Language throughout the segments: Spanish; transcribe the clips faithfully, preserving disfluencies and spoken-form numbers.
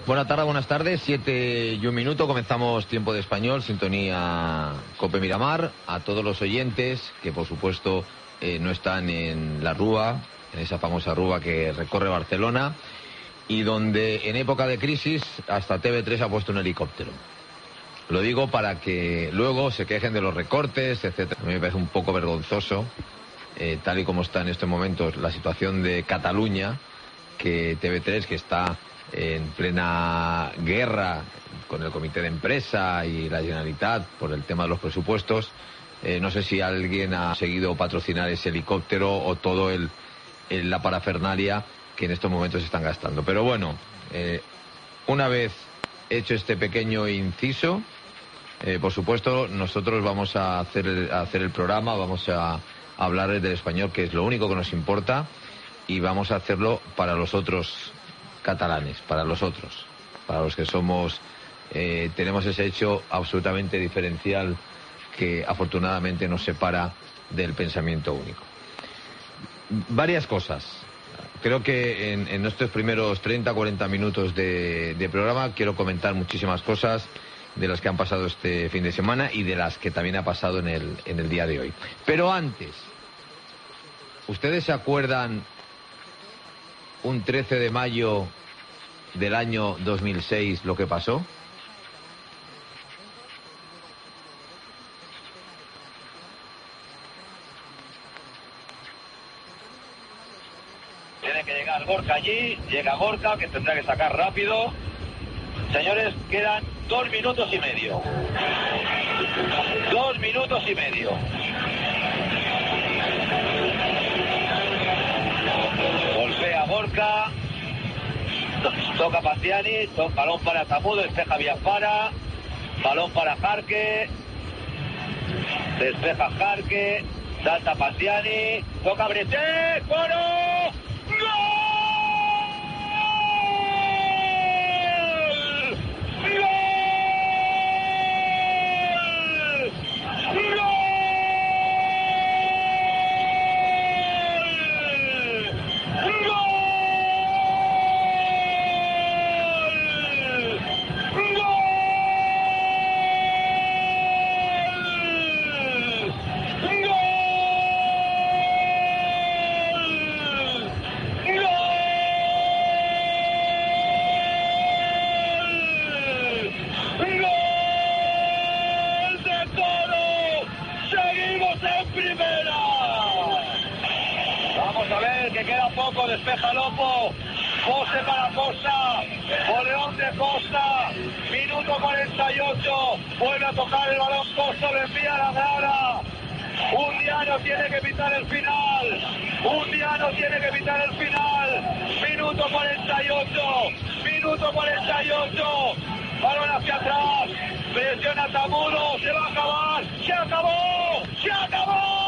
Buenas tardes, buenas tardes, siete y un minuto, comenzamos Tiempo de Español, sintonía Cope Miramar, a todos los oyentes que por supuesto eh, no están en la Rúa, en esa famosa Rúa que recorre Barcelona y donde en época de crisis hasta T V tres ha puesto un helicóptero. Lo digo para que luego se quejen de los recortes, etcétera. A mí me parece un poco vergonzoso, eh, tal y como está en estos momentos la situación de Cataluña, que T V tres, que está en plena guerra con el comité de empresa y la Generalitat por el tema de los presupuestos, eh, no sé si alguien ha seguido patrocinar ese helicóptero o todo el, el la parafernalia que en estos momentos se están gastando. Pero bueno, eh, una vez hecho este pequeño inciso, eh, por supuesto nosotros vamos a hacer el, a hacer el programa, vamos a, a hablar del español, que es lo único que nos importa, y vamos a hacerlo para los otros catalanes, para los otros, para los que somos, eh, tenemos ese hecho absolutamente diferencial que afortunadamente nos separa del pensamiento único. Varias cosas. Creo que en, en nuestros primeros treinta a cuarenta minutos de, de programa quiero comentar muchísimas cosas de las que han pasado este fin de semana y de las que también ha pasado en el, en el día de hoy. Pero antes, ¿ustedes se acuerdan un trece de mayo del año dos mil seis lo que pasó? Tiene que llegar Gorka allí, llega Gorka, que tendrá que sacar rápido. Señores, quedan dos minutos y medio. Dos minutos y medio. Golpea Gorka, toca Pandiani, to balón para Tamudo, despeja Biafara, balón para Jarque, despeja Jarque, salta Pandiani, toca Breté, ¡Coro! ¡Gol! Despeja Lopo, José para Costa, Boleón de Costa, minuto cuarenta y ocho, vuelve a tocar el balón Costa, lo envía a la grada. Un diano tiene que evitar el final, un diano tiene que evitar el final, minuto cuarenta y ocho, minuto cuarenta y ocho, balón hacia atrás, presiona Tamudo, se va a acabar, se acabó, se acabó.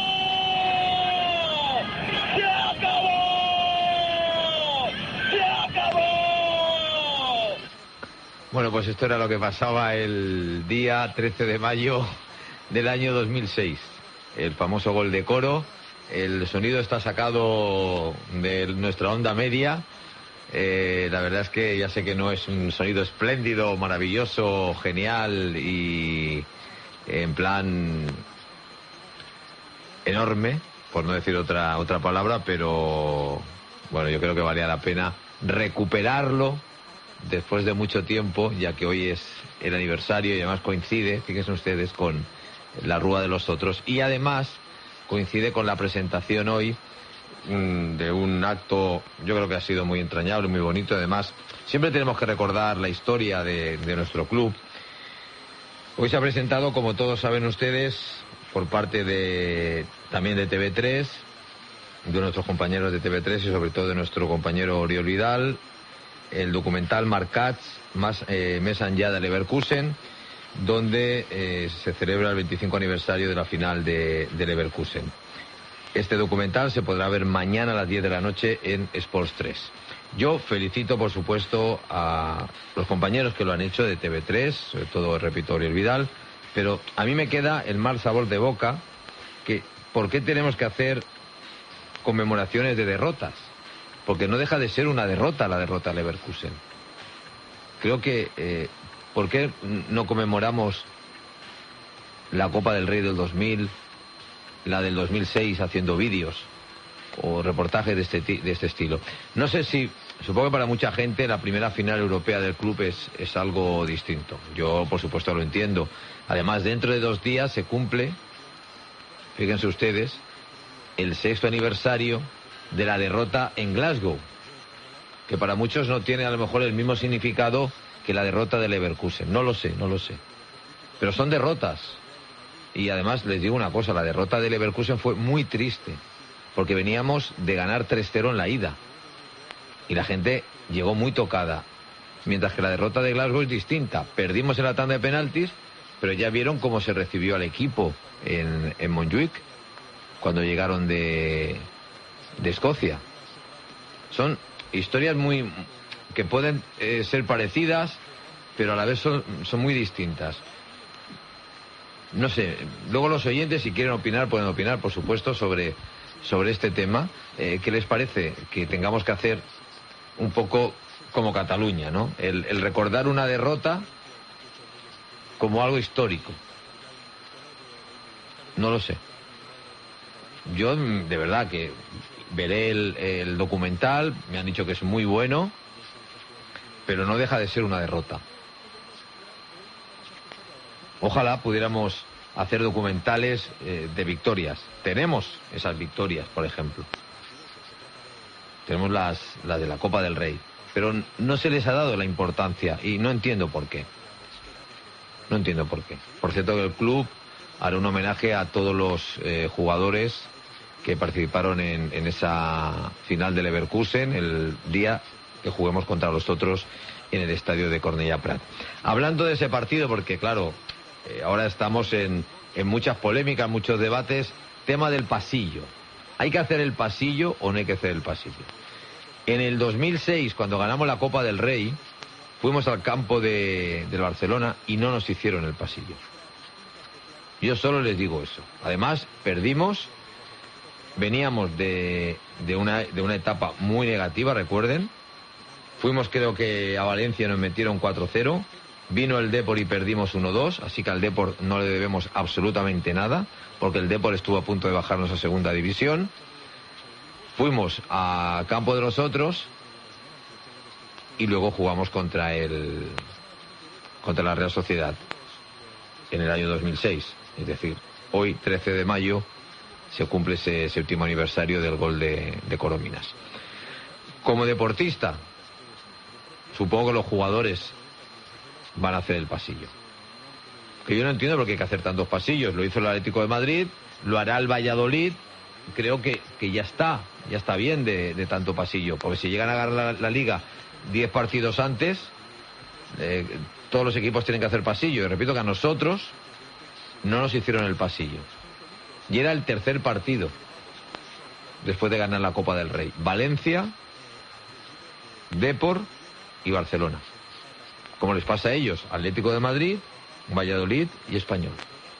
Bueno, pues esto era lo que pasaba el día trece de mayo del año dos mil seis. El famoso gol de Coro. El sonido está sacado de nuestra onda media. Eh, la verdad es que ya sé que no es un sonido espléndido, maravilloso, genial y en plan enorme, por no decir otra, otra palabra, pero bueno, yo creo que valía la pena recuperarlo después de mucho tiempo, ya que hoy es el aniversario y además coincide, fíjense ustedes, con la Rúa de los Otros y además coincide con la presentación hoy mmm, de un acto, yo creo que ha sido muy entrañable, muy bonito. Además, siempre tenemos que recordar la historia de, de nuestro club. Hoy se ha presentado, como todos saben ustedes, por parte de también de T V tres, de nuestros compañeros de T V tres y sobre todo de nuestro compañero Oriol Vidal, el documental Marcats, más, eh, més enllà de Leverkusen, donde eh, se celebra el veinticinco aniversario de la final de, de Leverkusen. Este documental se podrá ver mañana a las diez de la noche en Sports tres. Yo felicito, por supuesto, a los compañeros que lo han hecho de T V tres, sobre todo, repito, Oriol Vidal, pero a mí me queda el mal sabor de boca que ¿por qué tenemos que hacer conmemoraciones de derrotas? Porque no deja de ser una derrota la derrota a Leverkusen. creo que eh, ¿por qué no conmemoramos la Copa del Rey del dos mil, la del dos mil seis, haciendo vídeos o reportajes de este, de este estilo? No sé si, supongo que para mucha gente la primera final europea del club es, es algo distinto. Yo, por supuesto, lo entiendo. Además, dentro de dos días se cumple, fíjense ustedes, el sexto aniversario de la derrota en Glasgow, que para muchos no tiene a lo mejor el mismo significado que la derrota del Leverkusen. No lo sé, no lo sé. Pero son derrotas. Y además les digo una cosa, la derrota del Leverkusen fue muy triste, porque veníamos de ganar tres cero en la ida. Y la gente llegó muy tocada. Mientras que la derrota de Glasgow es distinta. Perdimos en la tanda de penaltis, pero ya vieron cómo se recibió al equipo en, en Montjuic cuando llegaron de, de Escocia. Son historias muy que pueden eh, ser parecidas, pero a la vez son, son muy distintas. No sé, luego los oyentes, si quieren opinar, pueden opinar, por supuesto, sobre, sobre este tema. Eh, ¿Qué les parece que tengamos que hacer un poco como Cataluña, ¿no? El, el recordar una derrota como algo histórico. No lo sé. Yo, de verdad, que veré el, el documental, me han dicho que es muy bueno, pero no deja de ser una derrota. Ojalá pudiéramos hacer documentales eh, de victorias. Tenemos esas victorias, por ejemplo. Tenemos las, las de la Copa del Rey. Pero no se les ha dado la importancia y no entiendo por qué. No entiendo por qué. Por cierto, que el club hará un homenaje a todos los eh, jugadores que participaron en, en esa final de Leverkusen el día que juguemos contra los otros en el estadio de Cornellà Prat. Hablando de ese partido, porque claro, eh, ahora estamos en, en muchas polémicas, muchos debates, tema del pasillo. ¿Hay que hacer el pasillo o no hay que hacer el pasillo? En el dos mil seis, cuando ganamos la Copa del Rey, fuimos al campo de, del Barcelona y no nos hicieron el pasillo. Yo solo les digo eso. Además, perdimos, veníamos de, de, una, de una etapa muy negativa, recuerden. Fuimos, creo que a Valencia nos metieron cuatro cero, vino el Depor y perdimos uno dos, así que al Depor no le debemos absolutamente nada, porque el Depor estuvo a punto de bajarnos a segunda división. Fuimos a campo de los otros y luego jugamos contra el contra la Real Sociedad en el año dos mil seis. Es decir, hoy, trece de mayo, se cumple ese séptimo aniversario del gol de, de Corominas. Como deportista, supongo que los jugadores van a hacer el pasillo. Que yo no entiendo por qué hay que hacer tantos pasillos. Lo hizo el Atlético de Madrid, lo hará el Valladolid. Creo que, que ya está, ya está bien de, de tanto pasillo, porque si llegan a ganar la, la Liga diez partidos antes, eh, todos los equipos tienen que hacer pasillo. Y repito que a nosotros no nos hicieron el pasillo. Y era el tercer partido después de ganar la Copa del Rey. Valencia, Depor y Barcelona. Como les pasa a ellos, Atlético de Madrid, Valladolid y Español.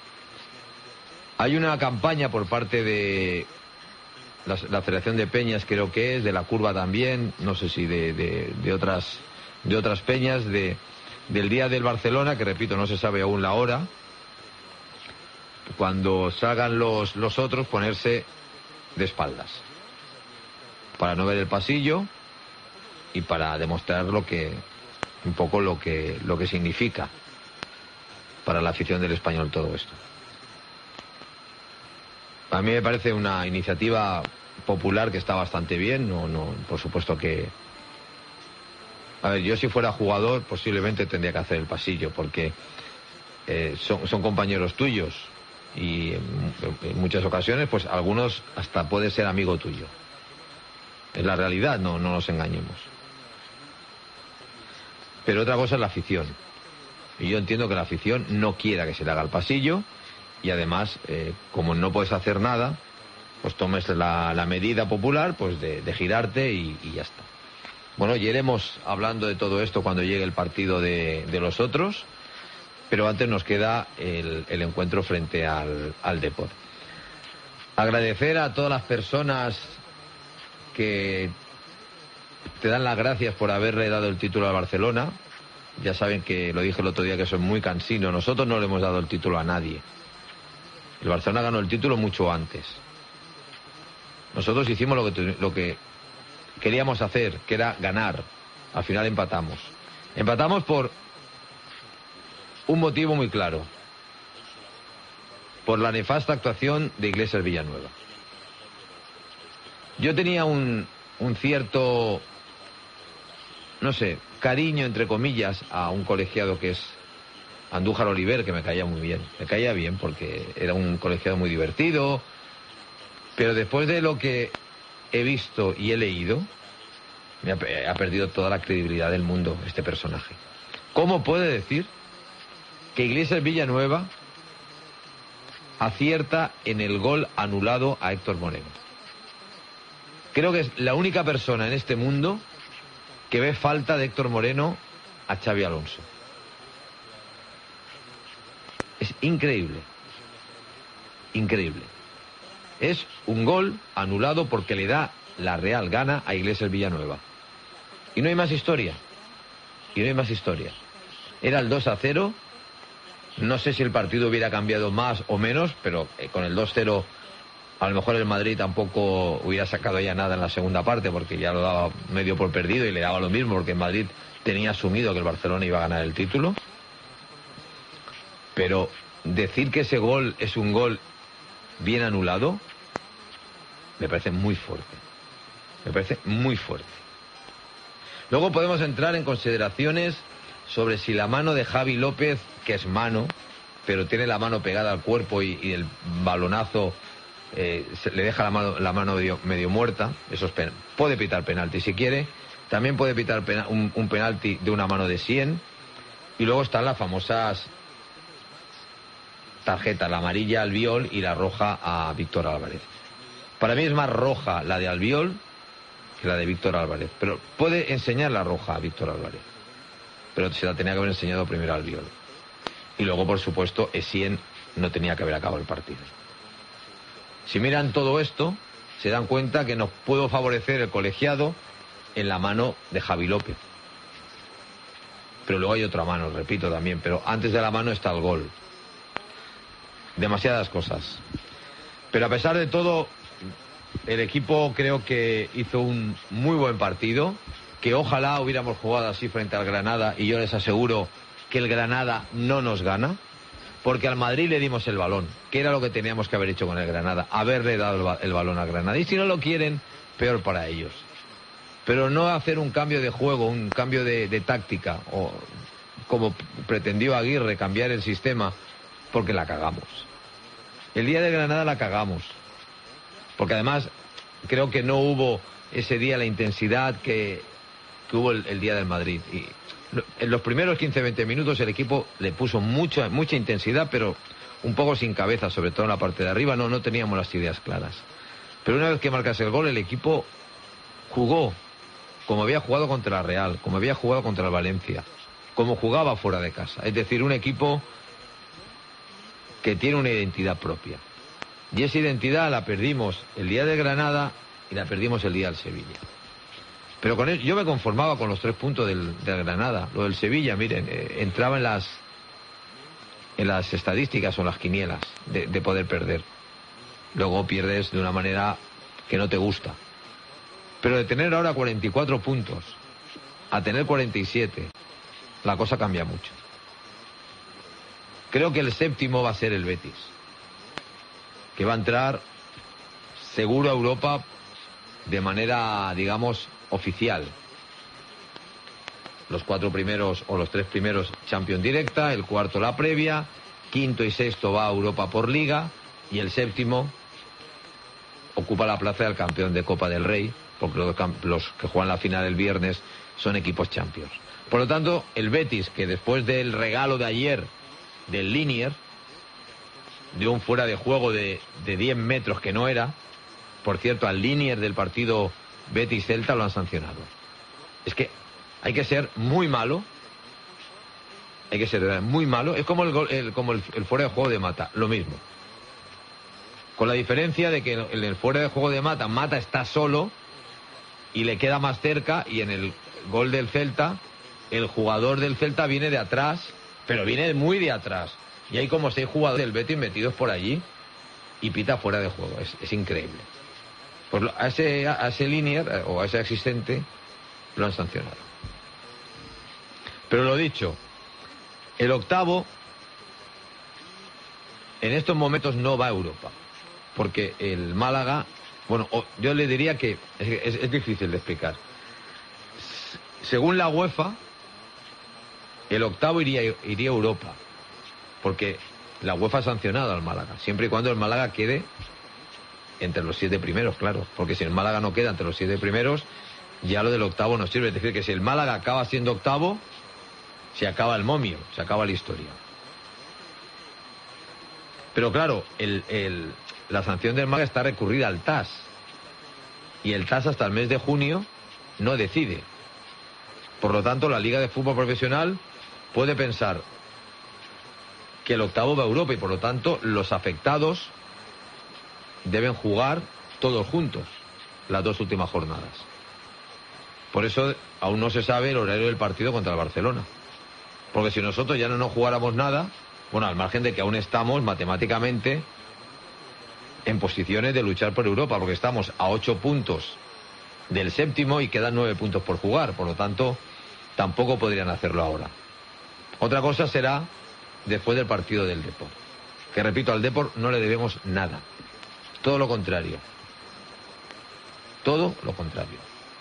Hay una campaña por parte de la, la Federación de Peñas, creo que es, de la Curva también, no sé si de, de, de otras de otras peñas, de, del Día del Barcelona, que repito, no se sabe aún la hora. Cuando salgan los, los otros, ponerse de espaldas, para no ver el pasillo y para demostrar lo que, un poco lo que, lo que significa para la afición del Español todo esto. A mí me parece una iniciativa popular que está bastante bien. No, no, por supuesto que... A ver, yo si fuera jugador posiblemente tendría que hacer el pasillo, porque eh, son, son compañeros tuyos y en, en muchas ocasiones, pues algunos hasta puede ser amigo tuyo. Es la realidad, no, no nos engañemos. Pero otra cosa es la afición. Y yo entiendo que la afición no quiera que se le haga el pasillo. Y además, eh, como no puedes hacer nada, pues tomes la, la medida popular pues de, de girarte y, y ya está. Bueno, y iremos hablando de todo esto cuando llegue el partido de, de los otros, pero antes nos queda el, el encuentro frente al, al Depor. Agradecer a todas las personas que te dan las gracias por haberle dado el título al Barcelona. Ya saben que lo dije el otro día que soy muy cansino. Nosotros no le hemos dado el título a nadie. El Barcelona ganó el título mucho antes. Nosotros hicimos lo que, lo que queríamos hacer, que era ganar. Al final empatamos. Empatamos por un motivo muy claro. Por la nefasta actuación de Iglesias Villanueva. Yo tenía un, un cierto, no sé, cariño, entre comillas, a un colegiado que es Andújar Oliver, que me caía muy bien. Me caía bien porque era un colegiado muy divertido. Pero después de lo que he visto y he leído, me ha, ha perdido toda la credibilidad del mundo este personaje. ¿Cómo puede decir que Iglesias Villanueva acierta en el gol anulado a Héctor Moreno? Creo que es la única persona en este mundo que ve falta de Héctor Moreno a Xabi Alonso. Es increíble. Increíble. Es un gol anulado porque le da la Real gana a Iglesias Villanueva. Y no hay más historia. Y no hay más historia. Era el dos a cero. No sé si el partido hubiera cambiado más o menos, pero con el dos cero a lo mejor el Madrid tampoco hubiera sacado ya nada en la segunda parte, porque ya lo daba medio por perdido y le daba lo mismo, porque el Madrid tenía asumido que el Barcelona iba a ganar el título. Pero decir que ese gol es un gol bien anulado me parece muy fuerte. Me parece muy fuerte. Luego podemos entrar en consideraciones sobre si la mano de Javi López, que es mano, pero tiene la mano pegada al cuerpo y, y el balonazo eh, se, le deja la mano, la mano medio, medio muerta. Eso es pen, puede pitar penalti si quiere. También puede pitar pena, un, un penalti de una mano de cien. Y luego están las famosas tarjetas, la amarilla a Albiol y la roja a Víctor Álvarez. Para mí es más roja la de Albiol que la de Víctor Álvarez. Pero puede enseñar la roja a Víctor Álvarez. Pero se la tenía que haber enseñado primero a Albiol. Y luego, por supuesto, Essien no tenía que haber acabado el partido. Si miran todo esto, se dan cuenta que nos puede favorecer el colegiado en la mano de Javi López. Pero luego hay otra mano, repito también, pero antes de la mano está el gol. Demasiadas cosas. Pero a pesar de todo, el equipo creo que hizo un muy buen partido, que ojalá hubiéramos jugado así frente al Granada, y yo les aseguro que el Granada no nos gana, porque al Madrid le dimos el balón, que era lo que teníamos que haber hecho con el Granada, haberle dado el balón al Granada. Y si no lo quieren, peor para ellos. Pero no hacer un cambio de juego, un cambio de, de táctica, o como pretendió Aguirre, cambiar el sistema, porque la cagamos. El día de Granada la cagamos, porque además creo que no hubo ese día la intensidad que, que hubo el, el día del Madrid. Y en los primeros quince a veinte minutos el equipo le puso mucha, mucha intensidad, pero un poco sin cabeza, sobre todo en la parte de arriba, no, no teníamos las ideas claras. Pero una vez que marcas el gol, el equipo jugó como había jugado contra la Real, como había jugado contra el Valencia, como jugaba fuera de casa. Es decir, un equipo que tiene una identidad propia. Y esa identidad la perdimos el día de Granada y la perdimos el día del Sevilla. Pero con él, yo me conformaba con los tres puntos del, del Granada. Lo del Sevilla, miren, eh, entraba en las en las estadísticas o en las quinielas de, de poder perder. Luego pierdes de una manera que no te gusta. Pero de tener ahora cuarenta y cuatro puntos a tener cuarenta y siete, la cosa cambia mucho. Creo que el séptimo va a ser el Betis, que va a entrar seguro a Europa de manera, digamos, oficial. Los cuatro primeros o los tres primeros Champions directa, el cuarto la previa, quinto y sexto va a Europa por Liga y el séptimo ocupa la plaza del campeón de Copa del Rey, porque los, los que juegan la final el viernes son equipos Champions. Por lo tanto, el Betis, que después del regalo de ayer del Linier, de un fuera de juego de, de diez metros que no era, por cierto, al Linier del partido Betis-Celta lo han sancionado. Es que hay que ser muy malo, hay que ser muy malo, es como el, el, como el, el fuera de juego de Mata, lo mismo. Con la diferencia de que en el fuera de juego de Mata, Mata está solo y le queda más cerca, y en el gol del Celta el jugador del Celta viene de atrás, pero viene muy de atrás. Y hay como seis jugadores del Betis metidos por allí y pita fuera de juego. Es, es increíble. Pues a ese, a ese linier o a ese asistente lo han sancionado. Pero lo dicho, el octavo en estos momentos no va a Europa, porque el Málaga, bueno, yo le diría que es, es, es difícil de explicar. Según la UEFA, el octavo iría, iría a Europa, porque la UEFA ha sancionado al Málaga, siempre y cuando el Málaga quede entre los siete primeros, claro, porque si el Málaga no queda entre los siete primeros, ya lo del octavo no sirve. Es decir, que si el Málaga acaba siendo octavo, se acaba el momio, se acaba la historia. Pero claro, el, el, la sanción del Málaga está recurrida al T A S, y el T A S hasta el mes de junio no decide. Por lo tanto, la Liga de Fútbol Profesional puede pensar que el octavo va a Europa y por lo tanto los afectados deben jugar todos juntos las dos últimas jornadas. Por eso aún no se sabe el horario del partido contra el Barcelona. Porque si nosotros ya no nos jugáramos nada, bueno, al margen de que aún estamos matemáticamente en posiciones de luchar por Europa, porque estamos a ocho puntos del séptimo y quedan nueve puntos por jugar, por lo tanto tampoco podrían hacerlo ahora. Otra cosa será después del partido del Depor, que repito, al Depor no le debemos nada, todo lo contrario, todo lo contrario.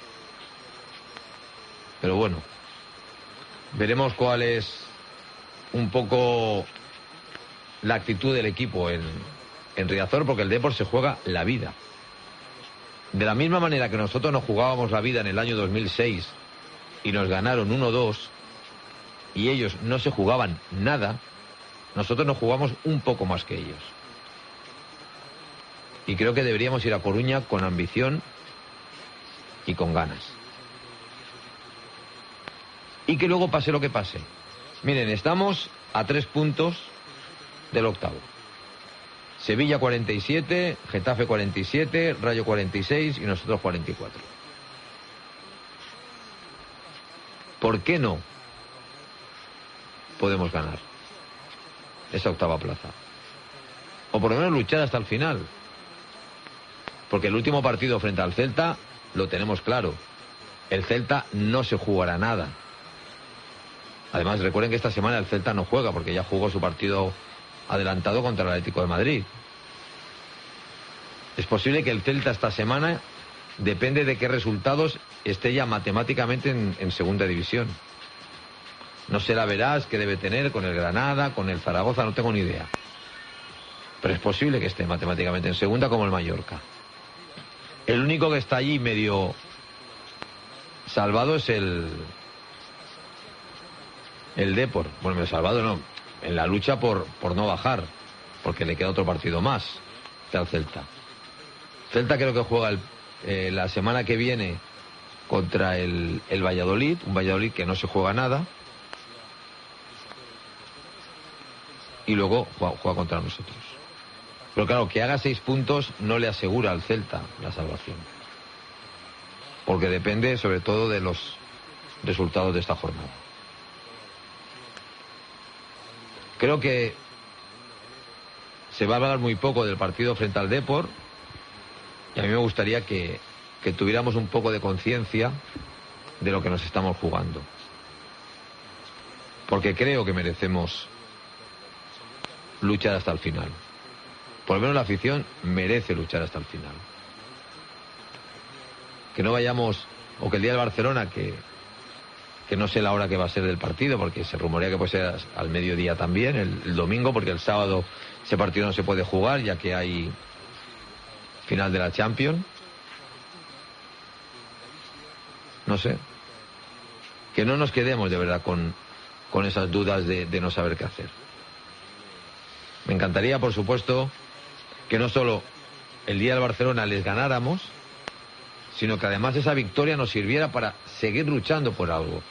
Pero bueno, veremos cuál es un poco la actitud del equipo en, en Riazor, porque el Depor se juega la vida. De la misma manera que nosotros nos jugábamos la vida en el año dos mil seis y nos ganaron uno dos y ellos no se jugaban nada, nosotros nos jugamos un poco más que ellos. Y creo que deberíamos ir a Coruña con ambición y con ganas. Y que luego pase lo que pase. Miren, estamos a tres puntos del octavo. Sevilla cuarenta y siete, Getafe cuarenta y siete, Rayo cuarenta y seis y nosotros cuarenta y cuatro. ¿Por qué no podemos ganar esa octava plaza? O por lo menos luchar hasta el final. Porque el último partido frente al Celta lo tenemos claro. El Celta no se jugará nada. Además, recuerden que esta semana el Celta no juega porque ya jugó su partido adelantado contra el Atlético de Madrid. Es posible que el Celta esta semana, depende de qué resultados, esté ya matemáticamente en, en segunda división. No sé la verás que debe tener con el Granada, con el Zaragoza, no tengo ni idea. Pero es posible que esté matemáticamente en segunda como el Mallorca. El único que está allí medio salvado es el el Depor. Bueno, medio salvado no, en la lucha por, por no bajar, porque le queda otro partido más al Celta. Celta creo que juega el, eh, la semana que viene contra el, el Valladolid, un Valladolid que no se juega nada, y luego juega, juega contra nosotros. Pero claro, que haga seis puntos no le asegura al Celta la salvación, porque depende sobre todo de los resultados de esta jornada. Creo que se va a hablar muy poco del partido frente al Depor, y a mí me gustaría que, que tuviéramos un poco de conciencia de lo que nos estamos jugando, porque creo que merecemos luchar hasta el final. Por lo menos la afición merece luchar hasta el final. Que no vayamos, o que el día del Barcelona, que, que no sé la hora que va a ser del partido, porque se rumorea que puede ser al mediodía también, el, el domingo, porque el sábado ese partido no se puede jugar, ya que hay final de la Champions. No sé. Que no nos quedemos de verdad con, con esas dudas de, de no saber qué hacer. Me encantaría, por supuesto, que no solo el día del Barcelona les ganáramos, sino que además esa victoria nos sirviera para seguir luchando por algo.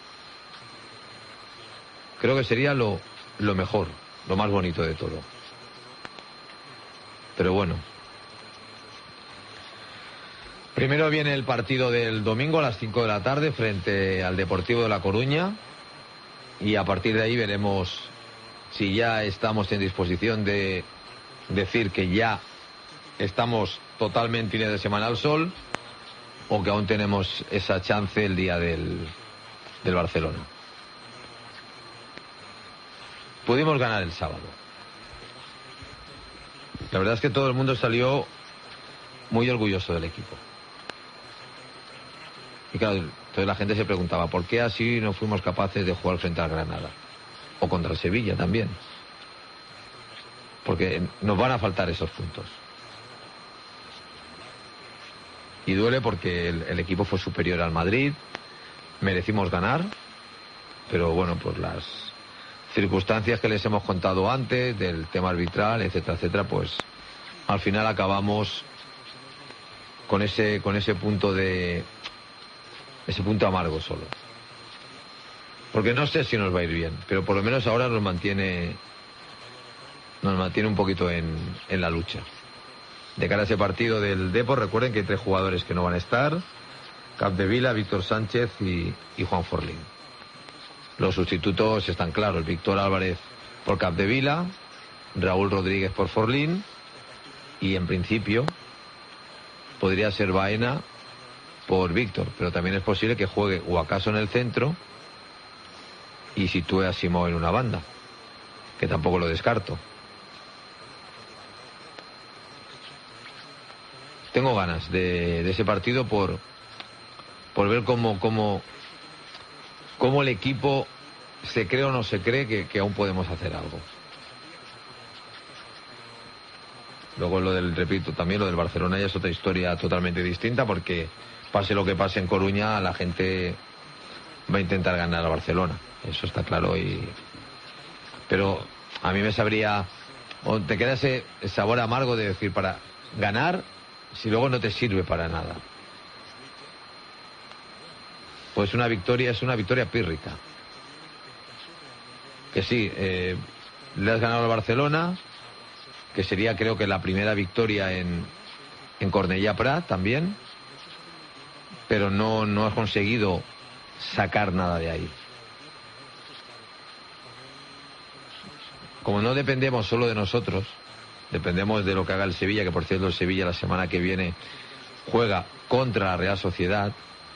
Creo que sería lo, lo mejor, lo más bonito de todo. Pero bueno, Primero viene el partido del domingo a las cinco de la tarde frente al Deportivo de La Coruña, y a partir de ahí veremos si ya estamos en disposición de decir que ya estamos totalmente fines de semana al sol, o que aún tenemos esa chance el día del, del Barcelona. Pudimos ganar el sábado. La verdad es que todo el mundo salió muy orgulloso del equipo. Y claro, entonces la gente se preguntaba, ¿por qué así no fuimos capaces de jugar frente al Granada? O contra el Sevilla también. Porque nos van a faltar esos puntos. Y duele porque el, el equipo fue superior al Madrid, merecimos ganar, pero bueno, por las circunstancias que les hemos contado antes, del tema arbitral, etcétera, etcétera, pues al final acabamos con ese, con ese punto de... ese punto amargo solo. Porque no sé si nos va a ir bien, pero por lo menos ahora nos mantiene nos mantiene un poquito en, en la lucha. De cara a ese partido del Depor, recuerden que hay tres jugadores que no van a estar: Capdevila, Víctor Sánchez y, y Juan Forlín. Los sustitutos están claros: Víctor Álvarez por Capdevila, Raúl Rodríguez por Forlín, y en principio podría ser Baena por Víctor, pero también es posible que juegue o acaso en el centro y sitúe a Simón en una banda, que tampoco lo descarto. Tengo ganas de, de ese partido por, por ver cómo, cómo, cómo el equipo se cree o no se cree que, que aún podemos hacer algo. Luego lo del, repito, también lo del Barcelona ya es otra historia totalmente distinta, porque pase lo que pase en Coruña, la gente va a intentar ganar a Barcelona. Eso está claro. Y pero a mí me sabría, o te queda ese sabor amargo de decir, para ganar, si luego no te sirve para nada. Pues una victoria es una victoria pírrica. Que sí, eh, le has ganado al Barcelona, que sería, creo que la primera victoria en, en Cornellà Prat también, pero no, no has conseguido sacar nada de ahí. Como no dependemos solo de nosotros, dependemos de lo que haga el Sevilla, que por cierto el Sevilla la semana que viene juega contra la Real Sociedad.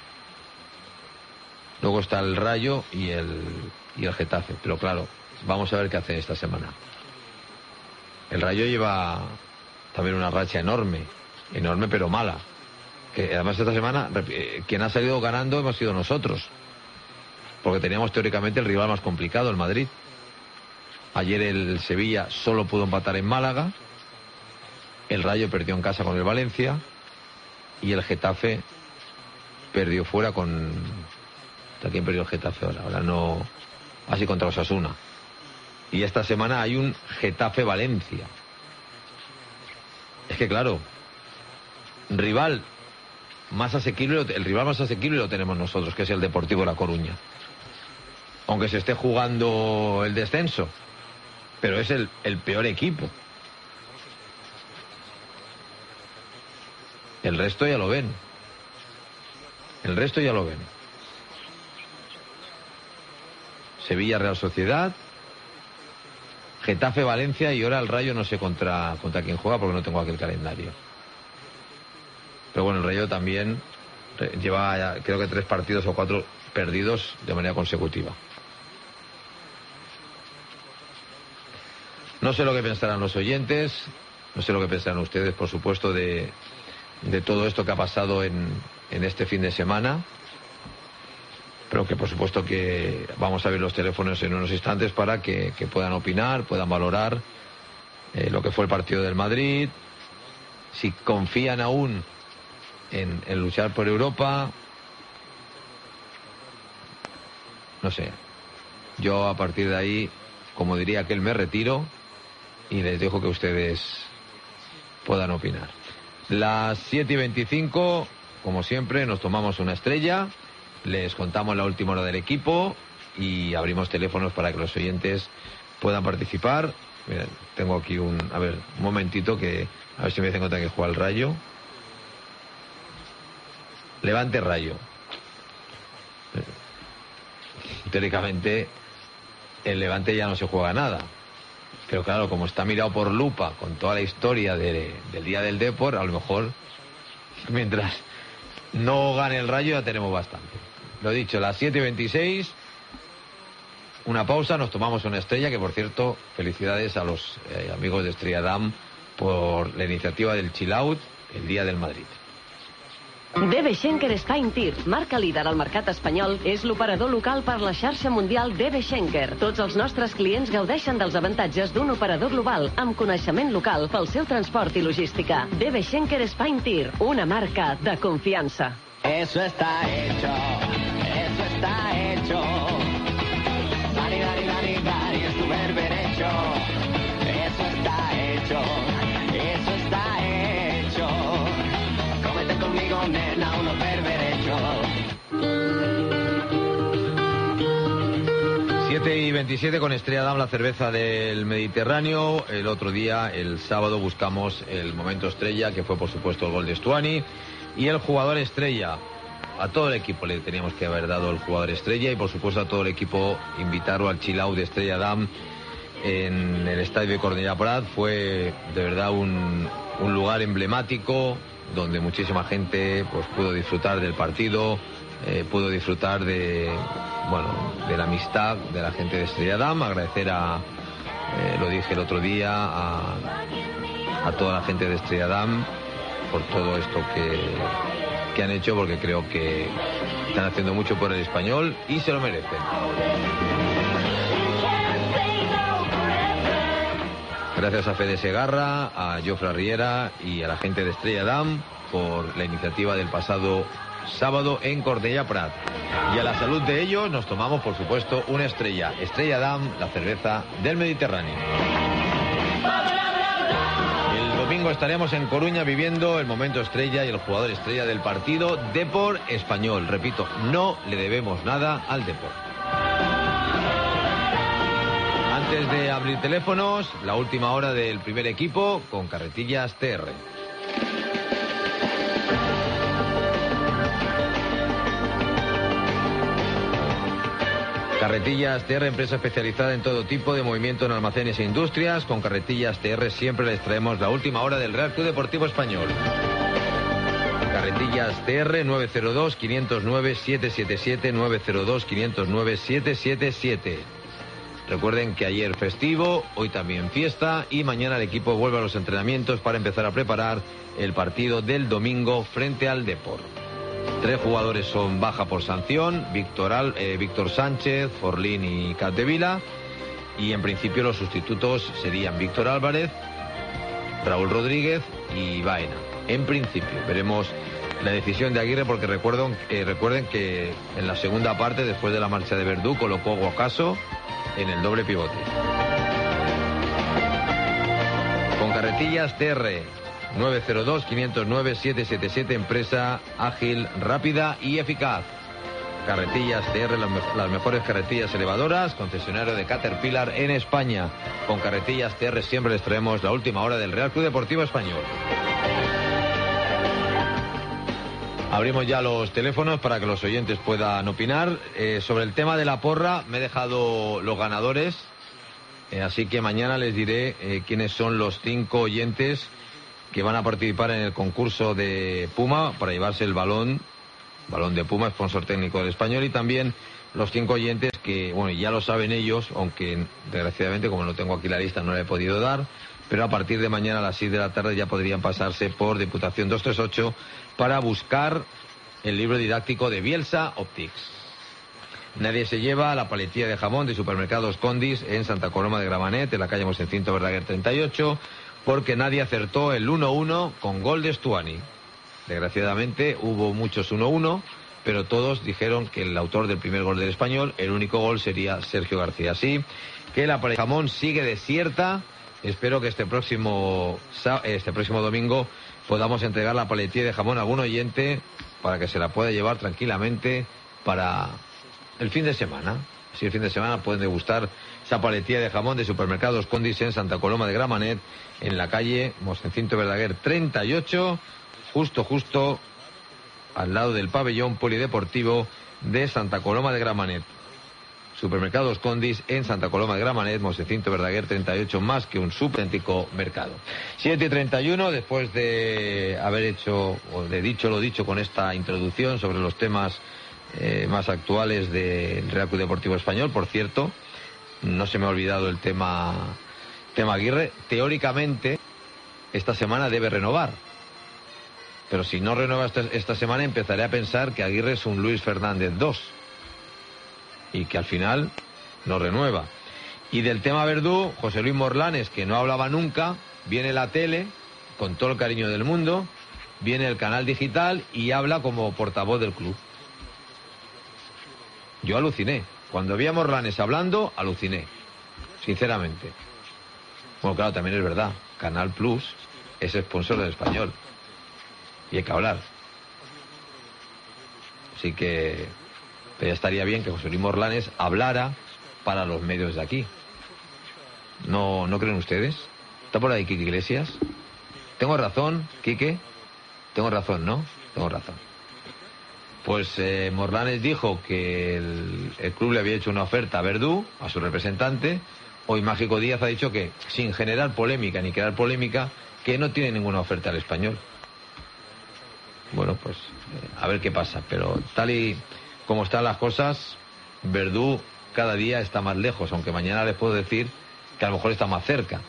Luego está el Rayo y el, y el Getafe. Pero claro, vamos a ver qué hacen esta semana. El Rayo lleva también una racha enorme, enorme pero mala. Que además esta semana quien ha salido ganando hemos sido nosotros, porque teníamos teóricamente el rival más complicado, el Madrid. Ayer el Sevilla solo pudo empatar en Málaga, el Rayo perdió en casa con el Valencia y el Getafe perdió fuera con... ¿A quién perdió el Getafe ahora? Ahora no... Así contra Osasuna. Y esta semana hay un Getafe-Valencia. Es que claro, rival más asequible, el rival más asequible lo tenemos nosotros, que es el Deportivo de La Coruña. Aunque se esté jugando el descenso, pero es el, el peor equipo. El resto ya lo ven. El resto ya lo ven. Sevilla, Real Sociedad, Getafe, Valencia, y ahora el Rayo no sé contra, contra quién juega porque no tengo aquí el calendario. Pero bueno, el Rayo también lleva ya, creo que tres partidos o cuatro perdidos de manera consecutiva. No sé lo que pensarán los oyentes, no sé lo que pensarán ustedes, por supuesto, de, de todo esto que ha pasado en, en este fin de semana. Pero que por supuesto que vamos a ver los teléfonos en unos instantes para que, que puedan opinar, puedan valorar eh, lo que fue el partido del Madrid, si confían aún en, en luchar por Europa. No sé, yo a partir de ahí, como diría aquel, me retiro y les dejo que ustedes puedan opinar. Las siete y veinticinco, como siempre, nos tomamos una estrella. Les contamos la última hora del equipo y abrimos teléfonos para que los oyentes puedan participar. Miren, tengo aquí un... A ver, un momentito que... A ver si me dicen cuenta que juega el Rayo. Levante Rayo. Teóricamente el Levante ya no se juega nada, pero claro, como está mirado por lupa con toda la historia de, del día del Depor, a lo mejor mientras no gane el Rayo ya tenemos bastante. Lo dicho, las siete y veintiséis, una pausa, nos tomamos una estrella, que por cierto, felicidades a los eh, amigos de Estrella Damm por la iniciativa del Chill Out el día del Madrid. D B Schenker Spine Tir, marca líder al mercat espanyol, és l'operador local per la xarxa mundial D B Schenker. Tots els nostres clients gaudeixen dels avantatges d'un operador global amb coneixement local pel seu transport i logística. D B Schenker Spine Tir, una marca de confiança. Eso está hecho, eso está hecho. Dani, Dani, Dani, Dani, es tu berberecho. Eso está hecho, eso está hecho. Cómete conmigo, nena, unos berberechos. siete y veintisiete con Estrella Damm, la cerveza del Mediterráneo. El otro día, el sábado, buscamos el momento estrella, que fue por supuesto el gol de Stuani. Y el jugador estrella, a todo el equipo le teníamos que haber dado el jugador estrella, y por supuesto a todo el equipo invitarlo al Chill Out de Estrella Damm en el estadio de Cornellà Prat. Fue de verdad un, un lugar emblemático donde muchísima gente pues pudo disfrutar del partido, eh, pudo disfrutar de bueno de la amistad de la gente de Estrella Damm. Agradecer a, eh, lo dije el otro día, a, a toda la gente de Estrella Damm por todo esto que, que han hecho, porque creo que están haciendo mucho por el Español y se lo merecen. Gracias a Fede Segarra, a Jofre Riera y a la gente de Estrella Damm por la iniciativa del pasado sábado en Cornellà Prat. Y a la salud de ellos nos tomamos, por supuesto, una estrella. Estrella Damm, la cerveza del Mediterráneo. El domingo estaremos en Coruña viviendo el momento estrella y el jugador estrella del partido, Depor Español. Repito, no le debemos nada al Depor. Antes de abrir teléfonos, la última hora del primer equipo con Carretillas T R. Carretillas T R, empresa especializada en todo tipo de movimiento en almacenes e industrias. Con Carretillas T R siempre les traemos la última hora del Real Club Deportivo Español. Carretillas T R, nueve cero dos, quinientos nueve, setecientos setenta y siete, nueve cero dos, quinientos nueve, setecientos setenta y siete. Recuerden que ayer festivo, hoy también fiesta, y mañana el equipo vuelve a los entrenamientos para empezar a preparar el partido del domingo frente al Depor. Tres jugadores son baja por sanción: Víctor, Al, eh, Víctor Sánchez, Forlín y Capdevila. Y en principio los sustitutos serían Víctor Álvarez, Raúl Rodríguez y Baena. En principio veremos la decisión de Aguirre, porque recuerden, eh, recuerden que en la segunda parte, después de la marcha de Verdú, colocó a Guacaso en el doble pivote. Con Carretillas T R, nueve cero dos, quinientos nueve, setecientos setenta y siete, empresa ágil, rápida y eficaz. Carretillas T R, las, me las mejores carretillas elevadoras, concesionario de Caterpillar en España. Con Carretillas T R siempre les traemos la última hora del Real Club Deportivo Español. Abrimos ya los teléfonos para que los oyentes puedan opinar. Eh, sobre el tema de la porra, me he dejado los ganadores, eh, así que mañana les diré eh, quiénes son los cinco oyentes que van a participar en el concurso de Puma para llevarse el balón, balón de Puma, sponsor técnico del Español, y también los cinco oyentes que, bueno, ya lo saben ellos, aunque desgraciadamente, como no tengo aquí la lista, no la he podido dar, pero a partir de mañana a las seis de la tarde ya podrían pasarse por Diputación doscientos treinta y ocho para buscar el libro didáctico de Bielsa Optics. Nadie se lleva la paletilla de jamón de Supermercados Condis en Santa Coloma de Gramenet, en la calle Monsecinto Verdaguer treinta y ocho, porque nadie acertó el uno uno con gol de Stuani. Desgraciadamente hubo muchos uno uno, pero todos dijeron que el autor del primer gol del Español, el único gol, sería Sergio García. Así que la paletilla de jamón sigue desierta. Espero que este próximo este próximo domingo podamos entregar la paletilla de jamón a algún oyente para que se la pueda llevar tranquilamente para el fin de semana. Si el fin de semana pueden degustar esa paletilla de jamón de Supermercados Condis en Santa Coloma de Gramenet, en la calle Monsecinto Verdaguer treinta y ocho, justo, justo al lado del pabellón polideportivo de Santa Coloma de Gramenet. Supermercados Condis en Santa Coloma de Gramenet, Monsecinto Verdaguer treinta y ocho, más que un superauténtico mercado. siete y treinta y uno, después de haber hecho, o de dicho lo dicho con esta introducción sobre los temas eh, más actuales del Real Club Deportivo Español. Por cierto, no se me ha olvidado el tema, tema Aguirre. Teóricamente, esta semana debe renovar. Pero si no renueva esta, esta semana, empezaré a pensar que Aguirre es un Luis Fernández dos. Y que al final no renueva. Y del tema Verdú, José Luis Morlanes, que no hablaba nunca, viene la tele, con todo el cariño del mundo, viene el canal digital y habla como portavoz del club. Yo aluciné. Cuando vi a Morlanes hablando, aluciné. Sinceramente. Bueno, claro, también es verdad. Canal Plus es sponsor del Español. Y hay que hablar. Así que... pero ya estaría bien que José Luis Morlanes hablara para los medios de aquí. ¿No, no creen ustedes? ¿Está por ahí Quique Iglesias? ¿Tengo razón, Quique? Tengo razón, ¿no? Tengo razón. Pues eh, Morlanes dijo que el, el club le había hecho una oferta a Verdú, a su representante. Hoy Mágico Díaz ha dicho que, sin generar polémica ni crear polémica, que no tiene ninguna oferta al Español. Bueno, pues eh, a ver qué pasa. Pero tal y como están las cosas, Verdú cada día está más lejos, aunque mañana les puedo decir que a lo mejor está más cerca.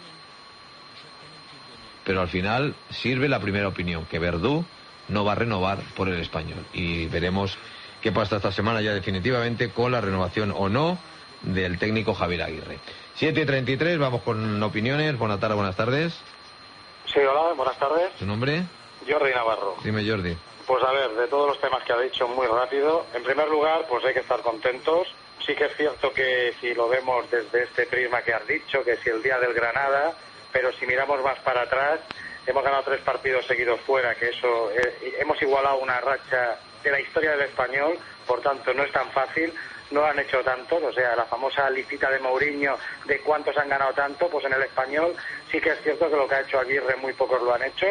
Pero al final sirve la primera opinión, que Verdú no va a renovar por el Español. Y veremos qué pasa esta semana ya definitivamente con la renovación o no del técnico Javier Aguirre. siete y treinta y tres, vamos con opiniones. Buenas tardes, buenas tardes. Sí, hola, buenas tardes. ¿Tu nombre? Jordi Navarro. Dime, Jordi. Pues a ver, de todos los temas que ha dicho, muy rápido. En primer lugar, pues hay que estar contentos. Sí que es cierto que si lo vemos desde este prisma que has dicho, que si el día del Granada, pero si miramos más para atrás, hemos ganado tres partidos seguidos fuera, que eso, eh, hemos igualado una racha de la historia del Español, por tanto no es tan fácil, no han hecho tantos, o sea, la famosa listita de Mourinho de cuántos han ganado tanto, pues en el Español sí que es cierto que lo que ha hecho Aguirre muy pocos lo han hecho.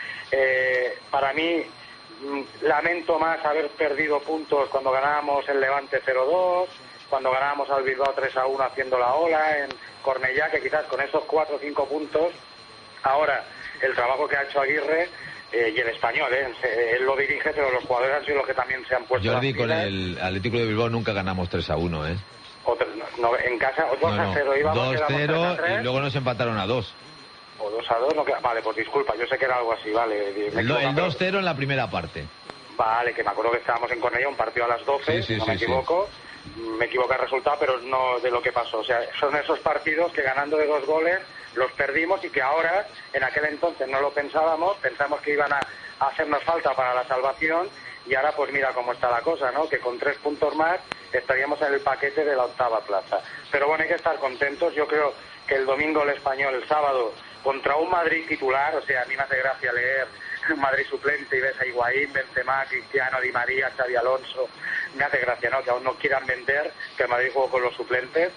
Eh, para mí, lamento más haber perdido puntos cuando ganábamos el Levante cero dos, cuando ganábamos al Bilbao tres a uno haciendo la ola en Cornellá, que quizás con esos cuatro o cinco puntos, ahora el trabajo que ha hecho Aguirre eh, y el Español, eh, él lo dirige, pero los jugadores han sido los que también se han puesto. Jordi, con el Atlético de Bilbao nunca ganamos tres a uno, ¿eh? O tres, no, en casa, o dos a cero íbamos, dos cero y luego nos empataron a dos. O dos a dos, no queda... Vale, pues disculpa, yo sé que era algo así, vale. Me el el dos cero en la primera parte. Vale, que me acuerdo que estábamos en Cornellá, un partido a las doce, sí, sí, no sí, me equivoco. Sí. Me equivoco el resultado, pero no de lo que pasó. O sea, son esos partidos que ganando de dos goles los perdimos y que ahora, en aquel entonces no lo pensábamos, pensamos que iban a, a hacernos falta para la salvación y ahora pues mira cómo está la cosa, ¿no? Que con tres puntos más estaríamos en el paquete de la octava plaza. Pero bueno, hay que estar contentos. Yo creo que el domingo el Español, el sábado, contra un Madrid titular, o sea, a mí me hace gracia leer un Madrid suplente y ves a Higuaín, Benzema, Cristiano, Di María, Xavi Alonso, me hace gracia, ¿no? Que aún no quieran vender que el Madrid jugó con los suplentes.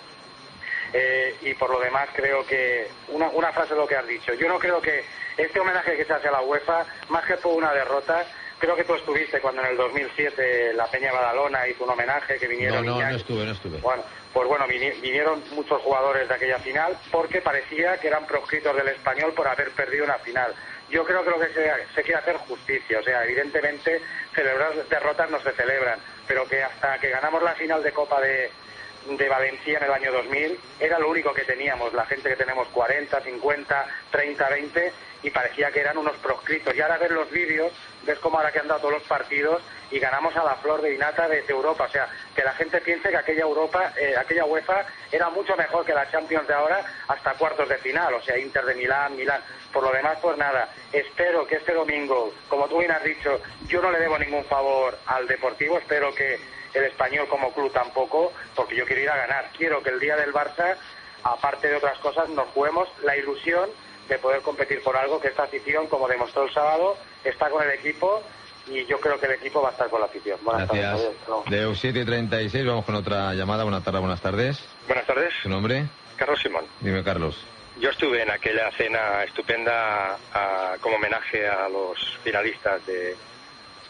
Eh, y por lo demás creo que una, una frase de lo que has dicho, yo no creo que este homenaje que se hace a la UEFA, más que por una derrota, creo que tú estuviste cuando en el dos mil siete la Peña Badalona hizo un homenaje, que vinieron... No, no, Iñaki. no estuve, no estuve. Bueno, pues bueno, vinieron muchos jugadores de aquella final porque parecía que eran proscritos del Español por haber perdido una final. Yo creo que lo que se, se quiere hacer justicia, o sea, evidentemente celebrar derrotas no se celebran, pero que hasta que ganamos la final de Copa de, de Valencia en el año dos mil, era lo único que teníamos, la gente que tenemos cuarenta, cincuenta, treinta, veinte, y parecía que eran unos proscritos. Y ahora ves los vídeos, ves cómo ahora que han dado todos los partidos y ganamos a la flor de innata de, de Europa, o sea, que la gente piense que aquella Europa, eh, aquella UEFA era mucho mejor que la Champions de ahora hasta cuartos de final, o sea, Inter de Milán, Milán. Por lo demás, pues nada, espero que este domingo, como tú bien has dicho, yo no le debo ningún favor al Deportivo, espero que el Español como club tampoco, porque yo quiero ir a ganar. Quiero que el día del Barça, aparte de otras cosas, nos juguemos la ilusión de poder competir por algo, que esta afición, como demostró el sábado, está con el equipo y yo creo que el equipo va a estar con la afición. Buenas Gracias. tardes. No. De siete y treinta y seis vamos con otra llamada. Buenas tardes, buenas tardes. Buenas tardes. ¿Tu nombre? Carlos Simón. Dime, Carlos. Yo estuve en aquella cena estupenda a, como homenaje a los finalistas de,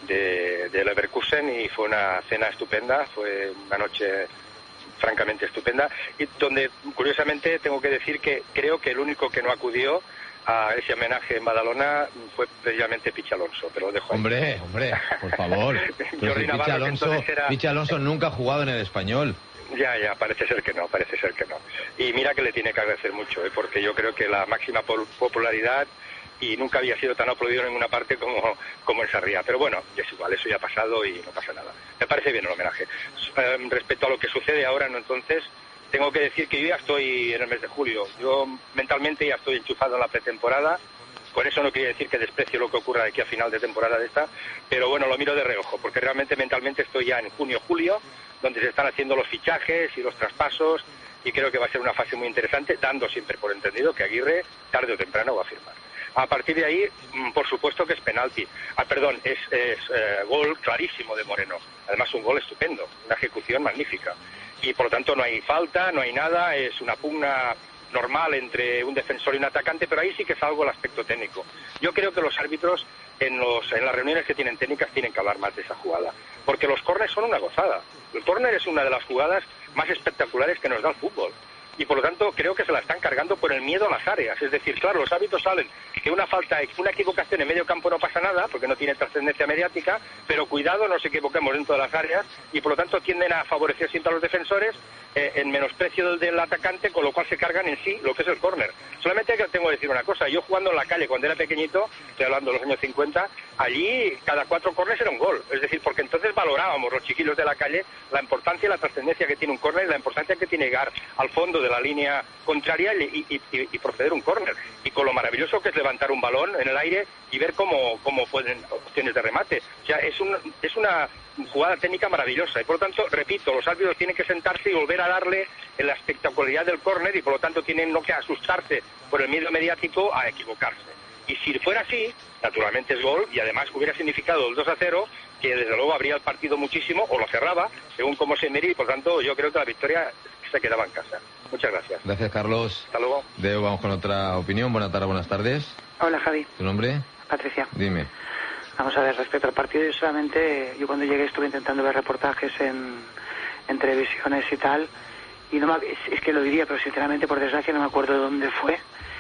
de, de Leverkusen y fue una cena estupenda, fue una noche francamente estupenda, y donde curiosamente tengo que decir que creo que el único que no acudió a ese homenaje en Badalona fue precisamente Pichi Alonso, pero lo dejo ahí. Hombre, hombre, por favor. Pero si Pichi Alonso, era... Pichi Alonso nunca ha jugado en el Español. Ya, ya, parece ser que no, parece ser que no. Y mira que le tiene que agradecer mucho, ¿eh? Porque yo creo que la máxima popularidad, y nunca había sido tan aplaudido en ninguna parte como, como en Sarriá. Pero bueno, es igual, eso ya ha pasado y no pasa nada. Me parece bien el homenaje. Eh, respecto a lo que sucede ahora, ¿no? Entonces, tengo que decir que yo ya estoy en el mes de julio. Yo mentalmente ya estoy enchufado en la pretemporada. Con eso no quiere decir que desprecio lo que ocurra de aquí a final de temporada de esta, pero bueno, lo miro de reojo, porque realmente mentalmente estoy ya en junio, julio, donde se están haciendo los fichajes y los traspasos, y creo que va a ser una fase muy interesante, dando siempre por entendido que Aguirre tarde o temprano va a firmar. A partir de ahí, por supuesto que es penalti. Ah, perdón, es, es eh, gol clarísimo de Moreno. Además, un gol estupendo, una ejecución magnífica. Y por lo tanto no hay falta, no hay nada, es una pugna normal entre un defensor y un atacante, pero ahí sí que es algo el aspecto técnico. Yo creo que los árbitros en, los, en las reuniones que tienen técnicas tienen que hablar más de esa jugada, porque los córners son una gozada. El córner es una de las jugadas más espectaculares que nos da el fútbol. Y por lo tanto creo que se la están cargando por el miedo a las áreas. Es decir, claro, los árbitros saben que una falta, una equivocación en medio campo no pasa nada, porque no tiene trascendencia mediática, pero cuidado, no nos equivoquemos dentro de las áreas, y por lo tanto tienden a favorecer siempre a los defensores eh, en menosprecio del, del atacante, con lo cual se cargan en sí lo que es el córner. Solamente que tengo que decir una cosa, yo jugando en la calle cuando era pequeñito, estoy hablando de los años cincuenta, allí cada cuatro córners era un gol. Es decir, porque entonces valorábamos los chiquillos de la calle la importancia y la trascendencia que tiene un córner, y la importancia que tiene llegar al fondo de la línea contraria y, y, y, y proceder un córner, y con lo maravilloso que es levantar un balón en el aire y ver cómo, cómo pueden opciones de remate. O sea, es, un, es una jugada técnica maravillosa, y por lo tanto, repito, los árbitros tienen que sentarse y volver a darle en la espectacularidad del córner, y por lo tanto tienen no que asustarse por el miedo mediático a equivocarse. Y si fuera así, naturalmente es gol, y además hubiera significado el dos a cero, que desde luego abría el partido muchísimo, o lo cerraba, según cómo se mire, y por tanto yo creo que la victoria se quedaba en casa. Muchas gracias. Gracias, Carlos. Hasta luego. Deo, vamos con otra opinión. Buenas tardes, buenas tardes. Hola, Javi. ¿Tu nombre? Patricia. Dime. Vamos a ver, respecto al partido, yo solamente, yo cuando llegué estuve intentando ver reportajes en, en televisiones y tal, y no me, es, es que lo diría, pero sinceramente, por desgracia, no me acuerdo de dónde fue,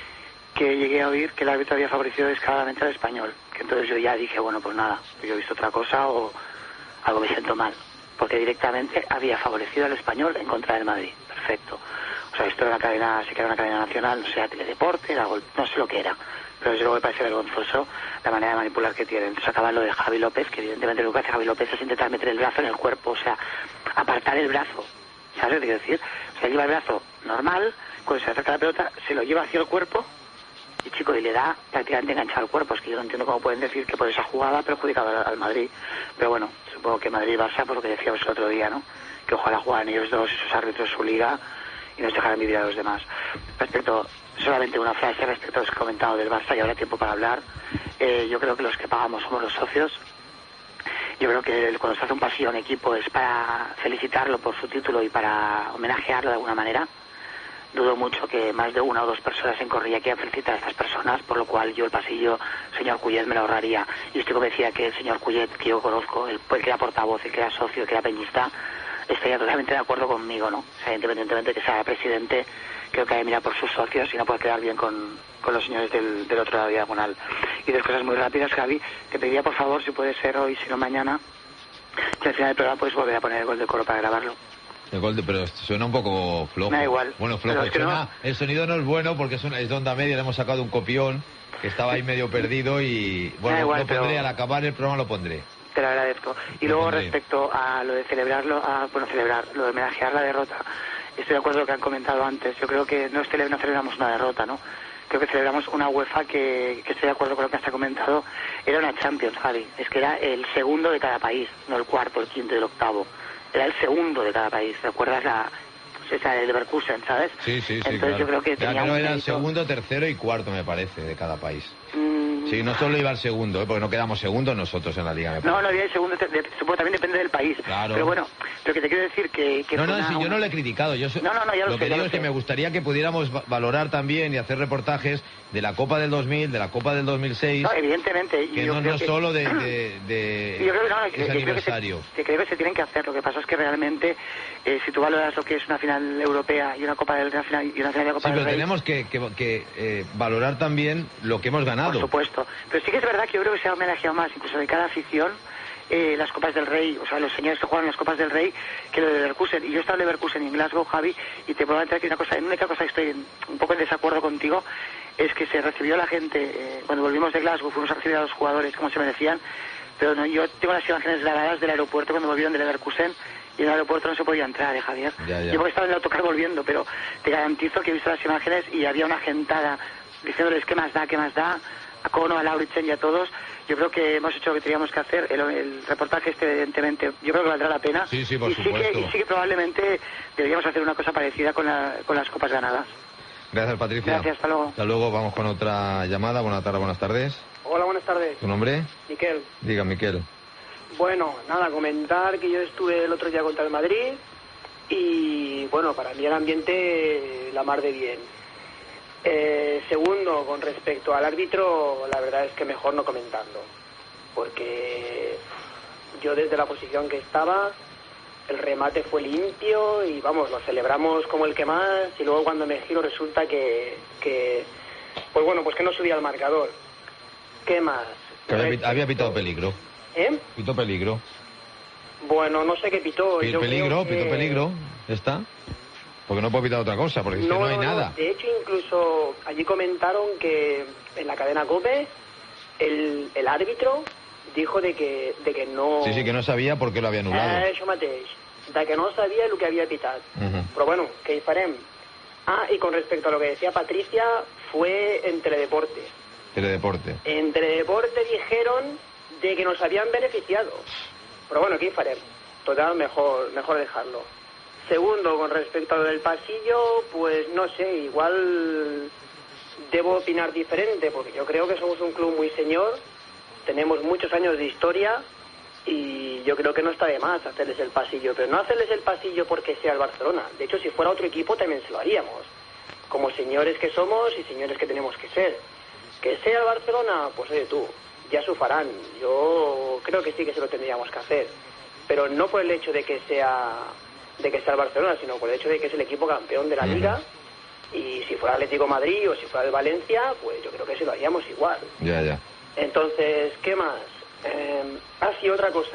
que llegué a oír que el árbitro había favorecido descaradamente al Español. Que entonces yo ya dije, bueno, pues nada, yo he visto otra cosa o algo me siento mal. Porque directamente había favorecido al Español en contra del Madrid. Perfecto. O sea, esto era una cadena, sí que era una cadena nacional, no sé, era Teledeporte, era, no sé lo que era. Pero desde luego me parece vergonzoso la manera de manipular que tienen. Entonces acaba lo de Javi López, que evidentemente lo que hace Javi López es intentar meter el brazo en el cuerpo, o sea, apartar el brazo. ¿Sabes lo que quiero decir? O sea, lleva el brazo normal, cuando se acerca la pelota, se lo lleva hacia el cuerpo, y chico, y le da prácticamente enganchado al cuerpo. Es que yo no entiendo cómo pueden decir que por esa jugada perjudicaba al, al Madrid. Pero bueno, supongo que Madrid y Barça, por lo que decíamos el otro día, ¿no? Que ojalá jugaran ellos dos y sus árbitros su liga y nos dejaran vivir a los demás. Respecto, solamente una frase respecto a lo que he comentado del Barça, y habrá tiempo para hablar. Eh, yo creo que los que pagamos somos los socios. Yo creo que cuando se hace un pasillo a un equipo es para felicitarlo por su título y para homenajearlo de alguna manera. Dudo mucho que más de una o dos personas en Corrilla quieran felicitar a estas personas, por lo cual yo el pasillo, señor Cuyet, me lo ahorraría. Y estoy convencida que el señor Cuyet, que yo conozco, el, el que era portavoz, el que era socio, el que era peñista, estaría totalmente de acuerdo conmigo, ¿no? O sea, independientemente de que sea presidente, creo que hay que mirar por sus socios y no puede quedar bien con, con los señores del, del otro lado de diagonal. Y dos cosas muy rápidas, Javi, te pediría por favor, si puede ser hoy, si no mañana, que al final del programa puedes volver a poner el gol de Coro para grabarlo. El gol de, pero suena un poco flojo. Me da igual. Bueno, flojo. Es que suena, no... El sonido no es bueno porque es, una, es de onda media, le hemos sacado un copión que estaba ahí medio perdido y bueno, igual, lo pondré, pero... al acabar el programa lo pondré. Te lo agradezco. Y lo luego pondré. Respecto a lo de celebrarlo, a, bueno, celebrar, lo de homenajear la derrota, estoy de acuerdo con lo que han comentado antes. Yo creo que no, cele- no celebramos una derrota, ¿no? Creo que celebramos una UEFA que, que estoy de acuerdo con lo que has comentado, era una Champions, Javi. Es que era el segundo de cada país, no el cuarto, el quinto y el octavo. Era el segundo de cada país. ¿Recuerdas la, esa de Leverkusen, sabes? Sí, sí, sí. Entonces claro. yo creo que ya tenía que no un era el mérito... segundo, tercero y cuarto, me parece, de cada país. Mm, Sí, no solo iba el segundo, ¿eh? Porque no quedamos segundos nosotros en la liga. No, no, el segundo de, de, supongo también depende del país. Claro. Pero bueno, lo que te quiero decir que... que no, no, una, si yo una... no lo he criticado. Yo so... No, no, no, ya lo, lo sé, que ya digo lo es que sé. me gustaría que pudiéramos valorar también y hacer reportajes de la Copa del dos mil, de la Copa del dos mil seis. No, evidentemente. Que yo no, creo no que... solo de, de, de yo creo que no, ese yo aniversario. Creo que, se, que creo que se tienen que hacer. Lo que pasa es que realmente, eh, si tú valoras lo que es una final europea y una Copa del una final, y una final de Copa sí, del pero Rey, tenemos que, que, que eh, valorar también lo que hemos ganado. por supuesto. Pero sí que es verdad que yo creo que se ha homenajeado más, incluso de cada afición, eh, las Copas del Rey, o sea, los señores que juegan las Copas del Rey, que lo de Leverkusen. Y yo he estado en Leverkusen y en Glasgow, Javi, y te puedo avanzar que una cosa, en única cosa que estoy en, un poco en desacuerdo contigo, es que se recibió a la gente, eh, cuando volvimos de Glasgow, fuimos a recibir a los jugadores como se merecían, pero no, yo tengo las imágenes grabadas del aeropuerto cuando volvieron de Leverkusen, y en el aeropuerto no se podía entrar, ¿eh, Javier? Ya, ya. Yo porque estaba en el autocar volviendo, pero te garantizo que he visto las imágenes y había una gentada diciéndoles qué más da, qué más da, a Kono, a Lauritsen y a todos. Yo creo que hemos hecho lo que teníamos que hacer. El, el reportaje este, evidentemente, yo creo que valdrá la pena. Sí, sí, por y sí supuesto. que, y sí que probablemente deberíamos hacer una cosa parecida con, la, con las copas ganadas. Gracias, Patricia. Gracias, hasta luego. Hasta luego, vamos con otra llamada. Buenas tardes, buenas tardes. Hola, buenas tardes. ¿Tu nombre? Miquel. Diga, Miquel. Bueno, nada, comentar que yo estuve el otro día contra el Madrid y, bueno, para mí el ambiente la mar de bien. Eh, segundo, con respecto al árbitro, la verdad es que mejor no comentarlo, porque yo desde la posición que estaba, el remate fue limpio y, vamos, lo celebramos como el que más, y luego cuando me giro resulta que, que pues bueno, pues que no subía al marcador. ¿Qué más? Que había, había pitado peligro. ¿Eh? Pitó peligro. Bueno, no sé qué pitó. Pit Yo peligro, creo que... pitó peligro. ¿Ya está? Porque no puedo pitar otra cosa, porque es no, que no hay no, nada. De hecho, incluso allí comentaron que en la cadena COPE el, el árbitro dijo de que, de que no... Sí, sí, que no sabía por qué lo había anulado. Eh, això mateix, de que no sabía lo que había pitado. Uh-huh. Pero bueno, ¿qué farem? Ah, y con respecto a lo que decía Patricia, fue en Teledeporte. Teledeporte. En Teledeporte dijeron de que nos habían beneficiado. Pero bueno, ¿qué farem? Total, mejor, mejor dejarlo. Segundo, con respecto a lo del pasillo, pues no sé, igual debo opinar diferente, porque yo creo que somos un club muy señor, tenemos muchos años de historia y yo creo que no está de más hacerles el pasillo, pero no hacerles el pasillo porque sea el Barcelona. De hecho, si fuera otro equipo también se lo haríamos, como señores que somos y señores que tenemos que ser. Que sea el Barcelona, pues oye tú, ya su farán. Yo creo que sí que se lo tendríamos que hacer, pero no por el hecho de que sea de que sea el Barcelona, sino por el hecho de que es el equipo campeón de la Uh-huh. Liga, y si fuera Atlético Madrid o si fuera el Valencia, pues yo creo que se lo haríamos igual. Ya, ya. Entonces, ¿qué más? Eh, ah, sí, otra cosa.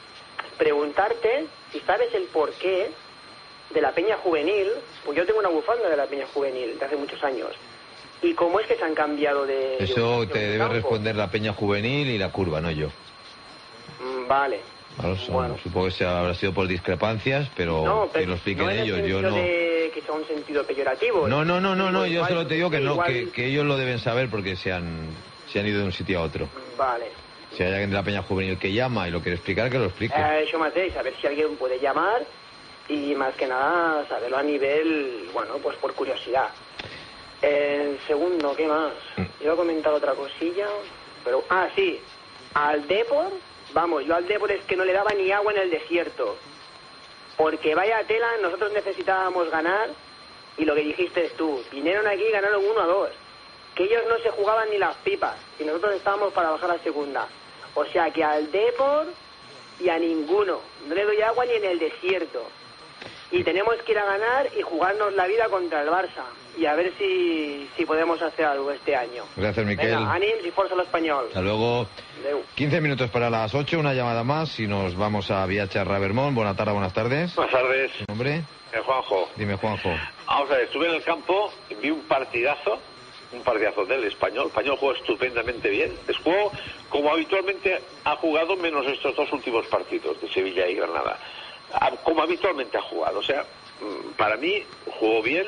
Preguntarte si sabes el porqué de la Peña Juvenil, pues yo tengo una bufanda de la Peña Juvenil de hace muchos años. ¿Y cómo es que se han cambiado de... Eso de, te de debe campo? responder la Peña Juvenil y la Curva, no yo. Mm, Vale. Claro, son- Bueno. supongo que se habrá sido por discrepancias, pero No, que pero lo expliquen no en el ellos. Yo sentido no. de que sea un sentido peyorativo. No, no, no, no, no. Yo Igual- solo te digo que no, igual- que, que ellos lo deben saber porque se han, se han ido de un sitio a otro. Vale. Si hay alguien de la Peña Juvenil que llama y lo quiere explicar, que lo explique. Eh, eso más a ver si alguien puede llamar y más que nada saberlo a nivel, bueno, pues por curiosidad. Eh, segundo, ¿qué más? Mm. Iba a comentar otra cosilla, pero... Ah, sí, al Depor, vamos, yo al Depor es que no le daba ni agua en el desierto. Porque vaya tela, nosotros necesitábamos ganar y lo que dijiste tú, vinieron aquí y ganaron uno a dos. Que ellos no se jugaban ni las pipas y nosotros estábamos para bajar a segunda. O sea que al Depor y a ninguno. No le doy agua ni en el desierto. Y tenemos que ir a ganar y jugarnos la vida contra el Barça. Y a ver si, si podemos hacer algo este año. Gracias, Miquel. Venga, ànims y fuerza al español. Hasta luego. Adeu. quince minutos para las ocho, una llamada más y nos vamos a Viacha Ravermont. Buenas tardes, buenas tardes. Buenas tardes, ¿Tu nombre? eh, Juanjo. Dime, Juanjo. Vamos a ver, estuve en el campo, vi un partidazo, un partidazo del Español. El Español jugó estupendamente bien. Es jugó como habitualmente ha jugado, menos estos dos últimos partidos de Sevilla y Granada. Ah, Como habitualmente ha jugado. O sea, mm, para mí jugó bien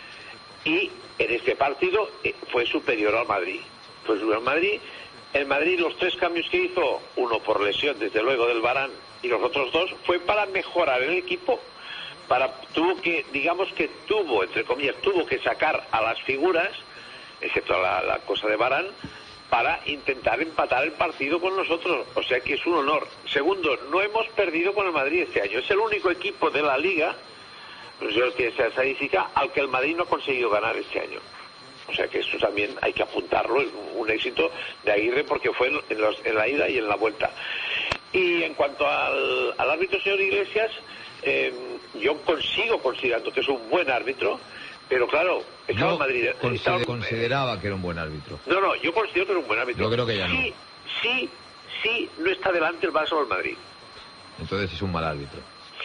y en este partido eh, fue superior al Madrid. Fue superior al Madrid. El Madrid, los tres cambios que hizo, uno por lesión, desde luego, del Varane, y los otros dos, fue para mejorar el equipo. Para, tuvo que, digamos que tuvo, entre comillas, tuvo que sacar a las figuras, excepto la, la cosa de Varane, para intentar empatar el partido con nosotros, o sea que es un honor. Segundo, no hemos perdido con el Madrid este año, es el único equipo de la Liga, pues yo que esa estadística, al que el Madrid no ha conseguido ganar este año. O sea que eso también hay que apuntarlo, es un éxito de Aguirre porque fue en, los, en la ida y en la vuelta. Y en cuanto al, al árbitro, señor Iglesias, eh, yo consigo considerando que es un buen árbitro, pero claro, estaba Yo en Madrid. consider- estaba- consideraba que era un buen árbitro. No, no, yo considero que es un buen árbitro. Yo creo que ya no. Sí, sí, sí, no está delante el Barça o el Madrid. Entonces es un mal árbitro.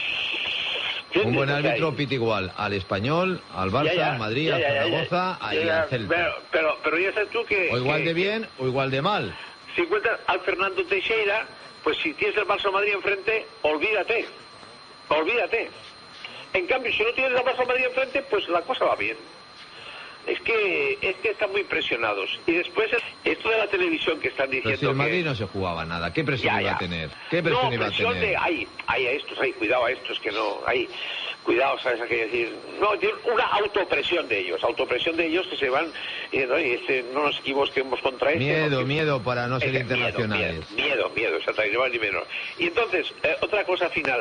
Yo Un buen entiendo que árbitro hay- pita igual al Español, al Barça, Ya, ya, al Madrid, ya, al ya, ya, ya. Zaragoza Ya, y ya, al Celta. Pero, pero, pero ya sabes tú que... O igual que- de bien o igual de mal. Si encuentras al Fernando Teixeira, pues si tienes el Barça o Madrid enfrente, olvídate. Olvídate. En cambio, si no tienes el Barça o Madrid enfrente, pues la cosa va bien. Es que, es que están muy presionados. Y después, esto de la televisión que están Pero diciendo si el que... Madrid no se jugaba nada, ¿qué presión Ya, iba ya. a tener? ¿Qué presión no, iba a presión tener? de, ay, ay, a estos, ay, cuidado a estos, que no, ay, cuidado, ¿sabes? Hay que decir, no, tiene una autopresión de ellos, autopresión de ellos que se van, y no, y este, no nos equivoquemos contra este. Miedo, porque- miedo para no ser Ese, internacionales. Miedo, miedo, miedo, exactamente, ni más ni menos. Y entonces, eh, otra cosa final,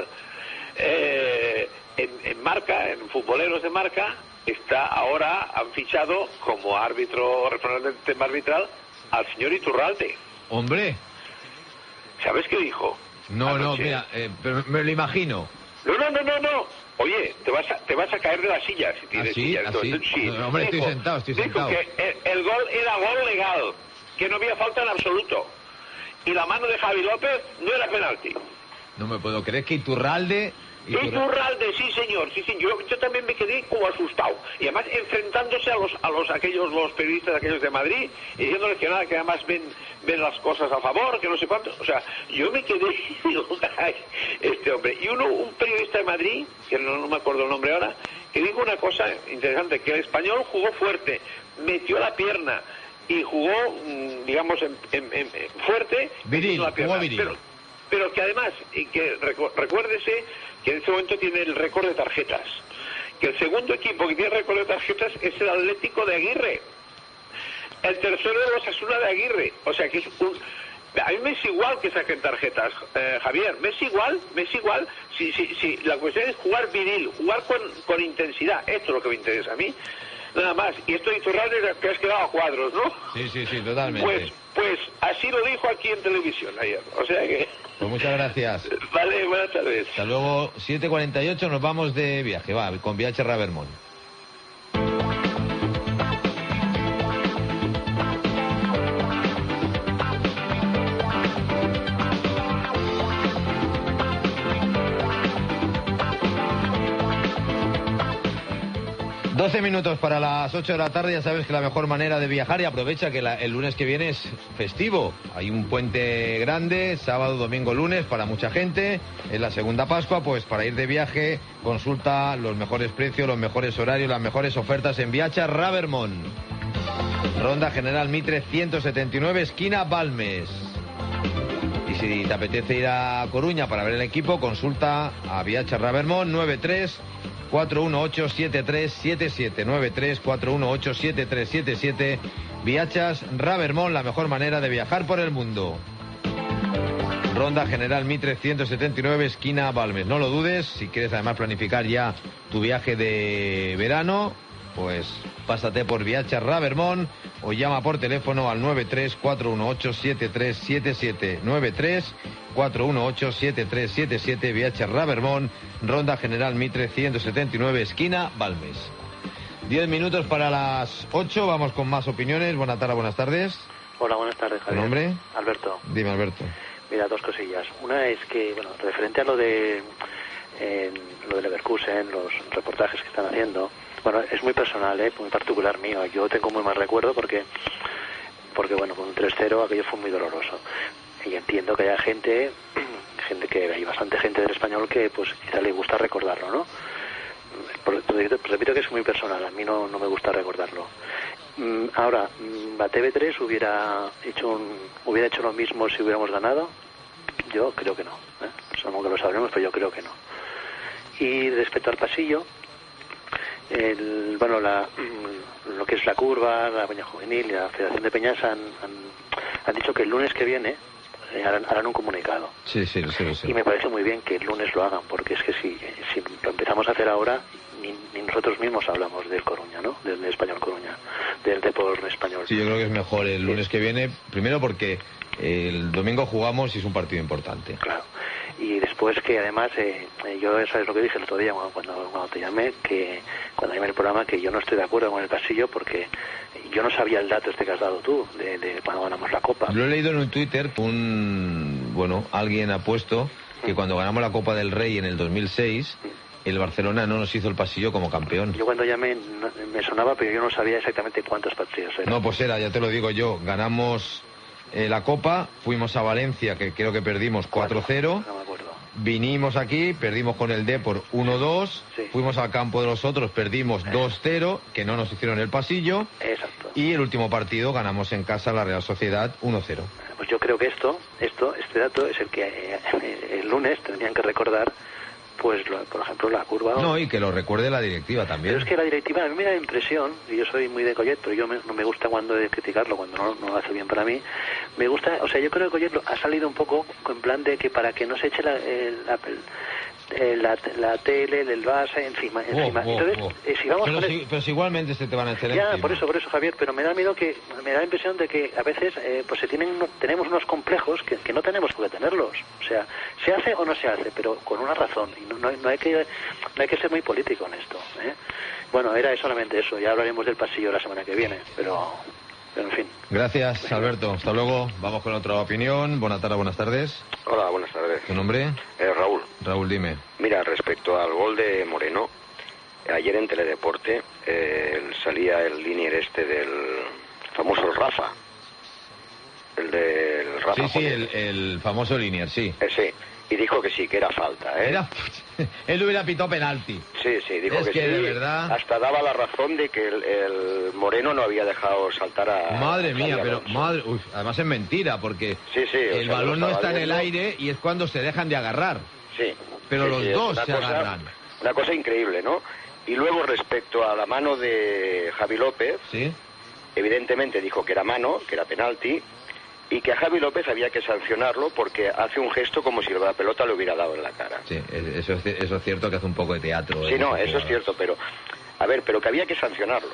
eh, en, en Marca, en Futboleros de Marca, está ahora, han fichado como árbitro, representante tema arbitral, al señor Iturralde. Hombre, ¿Sabes qué dijo? no, no, Anoche. mira, eh, pero me lo imagino. No, no, no, no, no. Oye, te vas a, te vas a caer de la silla si tienes ¿Ah, sí? silla. ¿Ah, Entonces, sí? No, hombre, estoy sentado, estoy dijo sentado. que el, el gol era gol legal, que no había falta en absoluto. Y la mano de Javi López no era penalti. No me puedo creer que Iturralde... Iturra- Iturralde, sí señor, sí señor. Yo, yo también me quedé como asustado. Y además enfrentándose a los a los aquellos los periodistas aquellos de Madrid, y diciéndoles que nada, que además ven ven las cosas a favor, que no sé cuánto. O sea, yo me quedé y digo, ay, este hombre. Y uno, un periodista de Madrid, que no, no me acuerdo el nombre ahora, que dijo una cosa interesante, que el Español jugó fuerte, metió la pierna y jugó, mm, digamos, en, en- en- en fuerte. Viril, metiendo la pierna. jugó viril. Pero, pero que además, y que recu- recuérdese que en este momento tiene el récord de tarjetas. Que el segundo equipo que tiene el récord de tarjetas es el Atlético de Aguirre. El tercero de los Osasuna de Aguirre. O sea que es un... A mí me es igual que saquen tarjetas, eh, Javier. Me es igual, me es igual. Si, si, si la cuestión es jugar viril, jugar con, con intensidad. Esto es lo que me interesa a mí. Nada más. Y esto de Iturralde te has quedado a cuadros, ¿no? Sí, sí, sí, totalmente. Pues, pues así lo dijo aquí en televisión ayer. O sea que... Pues muchas gracias. Vale, buenas tardes. Hasta luego, siete cuarenta y ocho, nos vamos de viaje, va, con Viaje Ravermont. doce minutos para las ocho de la tarde, ya sabes que la mejor manera de viajar, y aprovecha que la- el lunes que viene es festivo. Hay un puente grande, sábado, domingo, lunes, para mucha gente. Es la segunda Pascua, pues para ir de viaje, consulta los mejores precios, los mejores horarios, las mejores ofertas en Viaje Ravermont. Ronda General Mitre ciento setenta y nueve, esquina Balmes. Y si te apetece ir a Coruña para ver el equipo, consulta a Viaje Ravermont nueve tres cuatro uno ocho siete tres siete siete, nueve tres cuatro uno ocho siete tres siete siete. Viachas Ravermont, la mejor manera de viajar por el mundo. Ronda General Mitre ciento setenta y nueve, esquina Balmes. No lo dudes, si quieres además planificar ya tu viaje de verano, pues pásate por Viachas Ravermont o llama por teléfono al nueve tres cuatro uno ocho siete tres siete siete, nueve tres cuatro uno ocho siete tres siete siete. Viachas Ravermont, Ronda General Mitre ciento setenta y nueve, esquina Balmes. Diez minutos para las ocho, vamos con más opiniones. Buenas tardes, buenas tardes. Hola, buenas tardes, ¿Tu Javier. nombre? Alberto. Dime, Alberto. Mira, dos cosillas. Una es que, bueno, referente a lo de eh, lo de Leverkusen, los reportajes que están haciendo, bueno, es muy personal, ¿eh? Muy particular mío. Yo tengo muy mal recuerdo porque, porque bueno, con un tres cero aquello fue muy doloroso. Y entiendo que haya gente, gente que hay bastante gente del Español que, pues, quizá le gusta recordarlo, ¿no? Por- por- repito que es muy personal, a mí no, no me gusta recordarlo. Mm, Ahora, mm, la T V tres hubiera hecho un, hubiera hecho lo mismo si hubiéramos ganado. Yo creo que no, ¿eh? Supongo que lo sabremos, pero yo creo que no. Y respecto al pasillo, el, bueno, la, mm, lo que es la curva, la peña juvenil y la Federación de Peñas han, han, han dicho que el lunes que viene eh, harán, harán un comunicado. Sí, sí, sí, sí. Y me parece muy bien que el lunes lo hagan, porque es que si, si lo empezamos a hacer ahora, ni, ni nosotros mismos hablamos del Coruña, ¿no? Del, del Español Coruña, del Depor Español. Sí, yo creo que es mejor el lunes sí. que viene, primero porque el domingo jugamos y es un partido importante. Claro. Y después que además, eh, yo sabes lo que dije el otro día cuando, cuando, cuando te llamé, que cuando llamé el programa, que yo no estoy de acuerdo con el pasillo porque yo no sabía el dato este que has dado tú, de, de cuando ganamos la Copa. Lo he leído en un Twitter, un, bueno, alguien ha puesto que cuando ganamos la Copa del Rey en el dos mil seis, el Barcelona no nos hizo el pasillo como campeón. Yo cuando llamé no, me sonaba, pero yo no sabía exactamente cuántos pasillos eran. No, pues era, ya te lo digo yo, ganamos eh, la Copa, fuimos a Valencia, que creo que perdimos cuatro cero. No me acuerdo. Vinimos aquí, perdimos con el Depor uno dos, sí. Fuimos al campo de los otros, perdimos eh. dos cero, que no nos hicieron el pasillo. Exacto. Y el último partido ganamos en casa la Real Sociedad uno cero. Pues yo creo que esto, esto, este dato es el que eh, el lunes tendrían que recordar, pues, lo, por ejemplo, la curva... No, y que lo recuerde la directiva también. Pero es que la directiva, a mí me da la impresión, y yo soy muy de Collet, pero yo me, no me gusta cuando de criticarlo, cuando no, no lo hace bien para mí, me gusta, o sea, yo creo que Collet ha salido un poco en plan de que para que no se eche la, el, la, el, la, la tele, el Barça, encima. encima. Oh, oh, Entonces, oh. Eh, si vamos pero, con si, el... pero si igualmente se te van a echar Ya, encima. por eso, por eso, Javier, pero me da miedo que, me da la impresión de que a veces eh, pues se tienen, tenemos unos complejos que, que no tenemos por qué tenerlos. O sea, se hace o no se hace, pero con una razón, y no, no, no hay que no hay que ser muy político en esto, ¿eh? Bueno, era solamente eso, ya hablaremos del pasillo la semana que viene, pero, pero en fin. Gracias, Alberto, hasta luego. Vamos con otra opinión. Buenas tardes, buenas tardes. Hola, buenas tardes. ¿Tu nombre? Eh, Raúl. Raúl, dime. Mira, respecto al gol de Moreno, ayer en Teledeporte eh, salía el linier este del famoso Rafa. El del Rafa. Sí, sí, el, el famoso linier, sí. Eh, sí. Y dijo que sí, que era falta, ¿eh? Era... Él hubiera pitado penalti. Sí, sí, dijo es que, que sí. de verdad... Hasta daba la razón de que el, el Moreno no había dejado saltar a... Madre mía, a pero madre... Uy, además es mentira, porque sí, sí, el sea, balón no está viendo. en el aire y es cuando se dejan de agarrar. Sí. Pero sí, los sí, dos se cosa, agarran. Una cosa increíble, ¿no? Y luego respecto a la mano de Javi López, ¿sí? Evidentemente dijo que era mano, que era penalti, y que a Javi López había que sancionarlo porque hace un gesto como si la pelota le hubiera dado en la cara. Sí, eso es, eso es cierto, que hace un poco de teatro. Sí, ¿eh? no, eso es cierto, pero... A ver, pero que había que sancionarlo.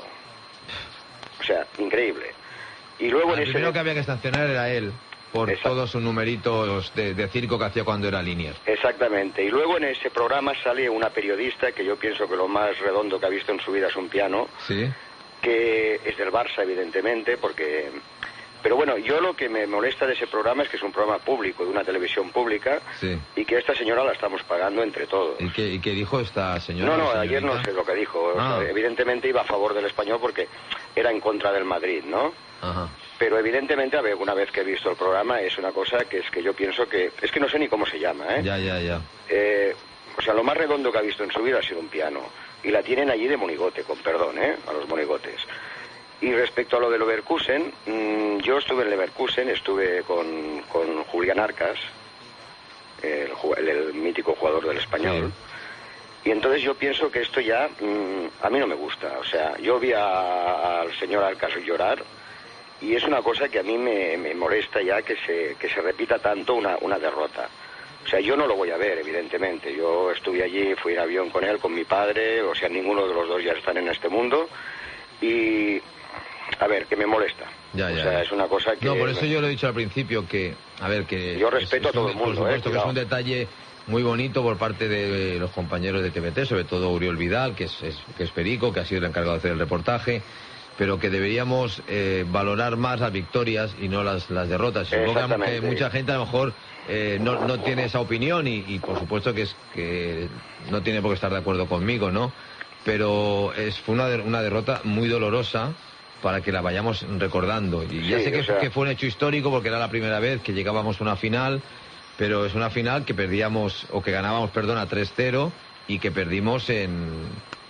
O sea, increíble. Y luego el en ese... primero que había que sancionar era él, por Exacto. todos sus numeritos de, de circo que hacía cuando era línea. Exactamente. Y luego en ese programa sale una periodista que yo pienso que lo más redondo que ha visto en su vida es un piano. Sí. Que es del Barça, evidentemente, porque... Pero bueno, yo lo que me molesta de ese programa es que es un programa público, de una televisión pública, sí. Y que esta señora la estamos pagando entre todos. ¿Y qué, y qué dijo esta señora? No, no, señorita? ayer no sé lo que dijo. Ah. O sea, evidentemente iba a favor del Español porque era en contra del Madrid, ¿no? Ajá. Pero evidentemente, a ver, una vez que he visto el programa, es una cosa que es que yo pienso que... Es que no sé ni cómo se llama, ¿eh? Ya, ya, ya. Eh, o sea, lo más redondo que ha visto en su vida ha sido un piano. Y la tienen allí de monigote, con perdón, ¿eh? A los monigotes. Y respecto a lo de Leverkusen, mmm, yo estuve en Leverkusen, estuve con, con Julián Arcas, el, el, el mítico jugador del Español. Sí. Y entonces yo pienso que esto ya mmm, a mí no me gusta. O sea, yo vi al señor Arcas llorar y es una cosa que a mí me, me molesta ya que se, que se repita tanto una, una derrota. O sea, yo no lo voy a ver, evidentemente. Yo estuve allí, fui en avión con él, con mi padre, o sea, ninguno de los dos ya están en este mundo. Y... A ver, que me molesta. Ya, ya, o sea, ya. es una cosa que... No, por eso yo lo he dicho al principio, que... A ver, que... Yo respeto es, a todo un, el mundo, por supuesto, eh, que es un detalle muy bonito por parte de los compañeros de T V T, sobre todo Uriol Vidal, que es, es, que es Perico, que ha sido el encargado de hacer el reportaje, pero que deberíamos eh, valorar más las victorias y no las, las derrotas. Supongo que mucha gente a lo mejor eh, no, no tiene esa opinión y, y por supuesto que, es, que no tiene por qué estar de acuerdo conmigo, ¿no? Pero es, fue una, una derrota muy dolorosa para que la vayamos recordando. Y ya sí, sé que, o sea... que fue un hecho histórico porque era la primera vez que llegábamos a una final, pero es una final que perdíamos, o que ganábamos, perdón, a tres cero y que perdimos en...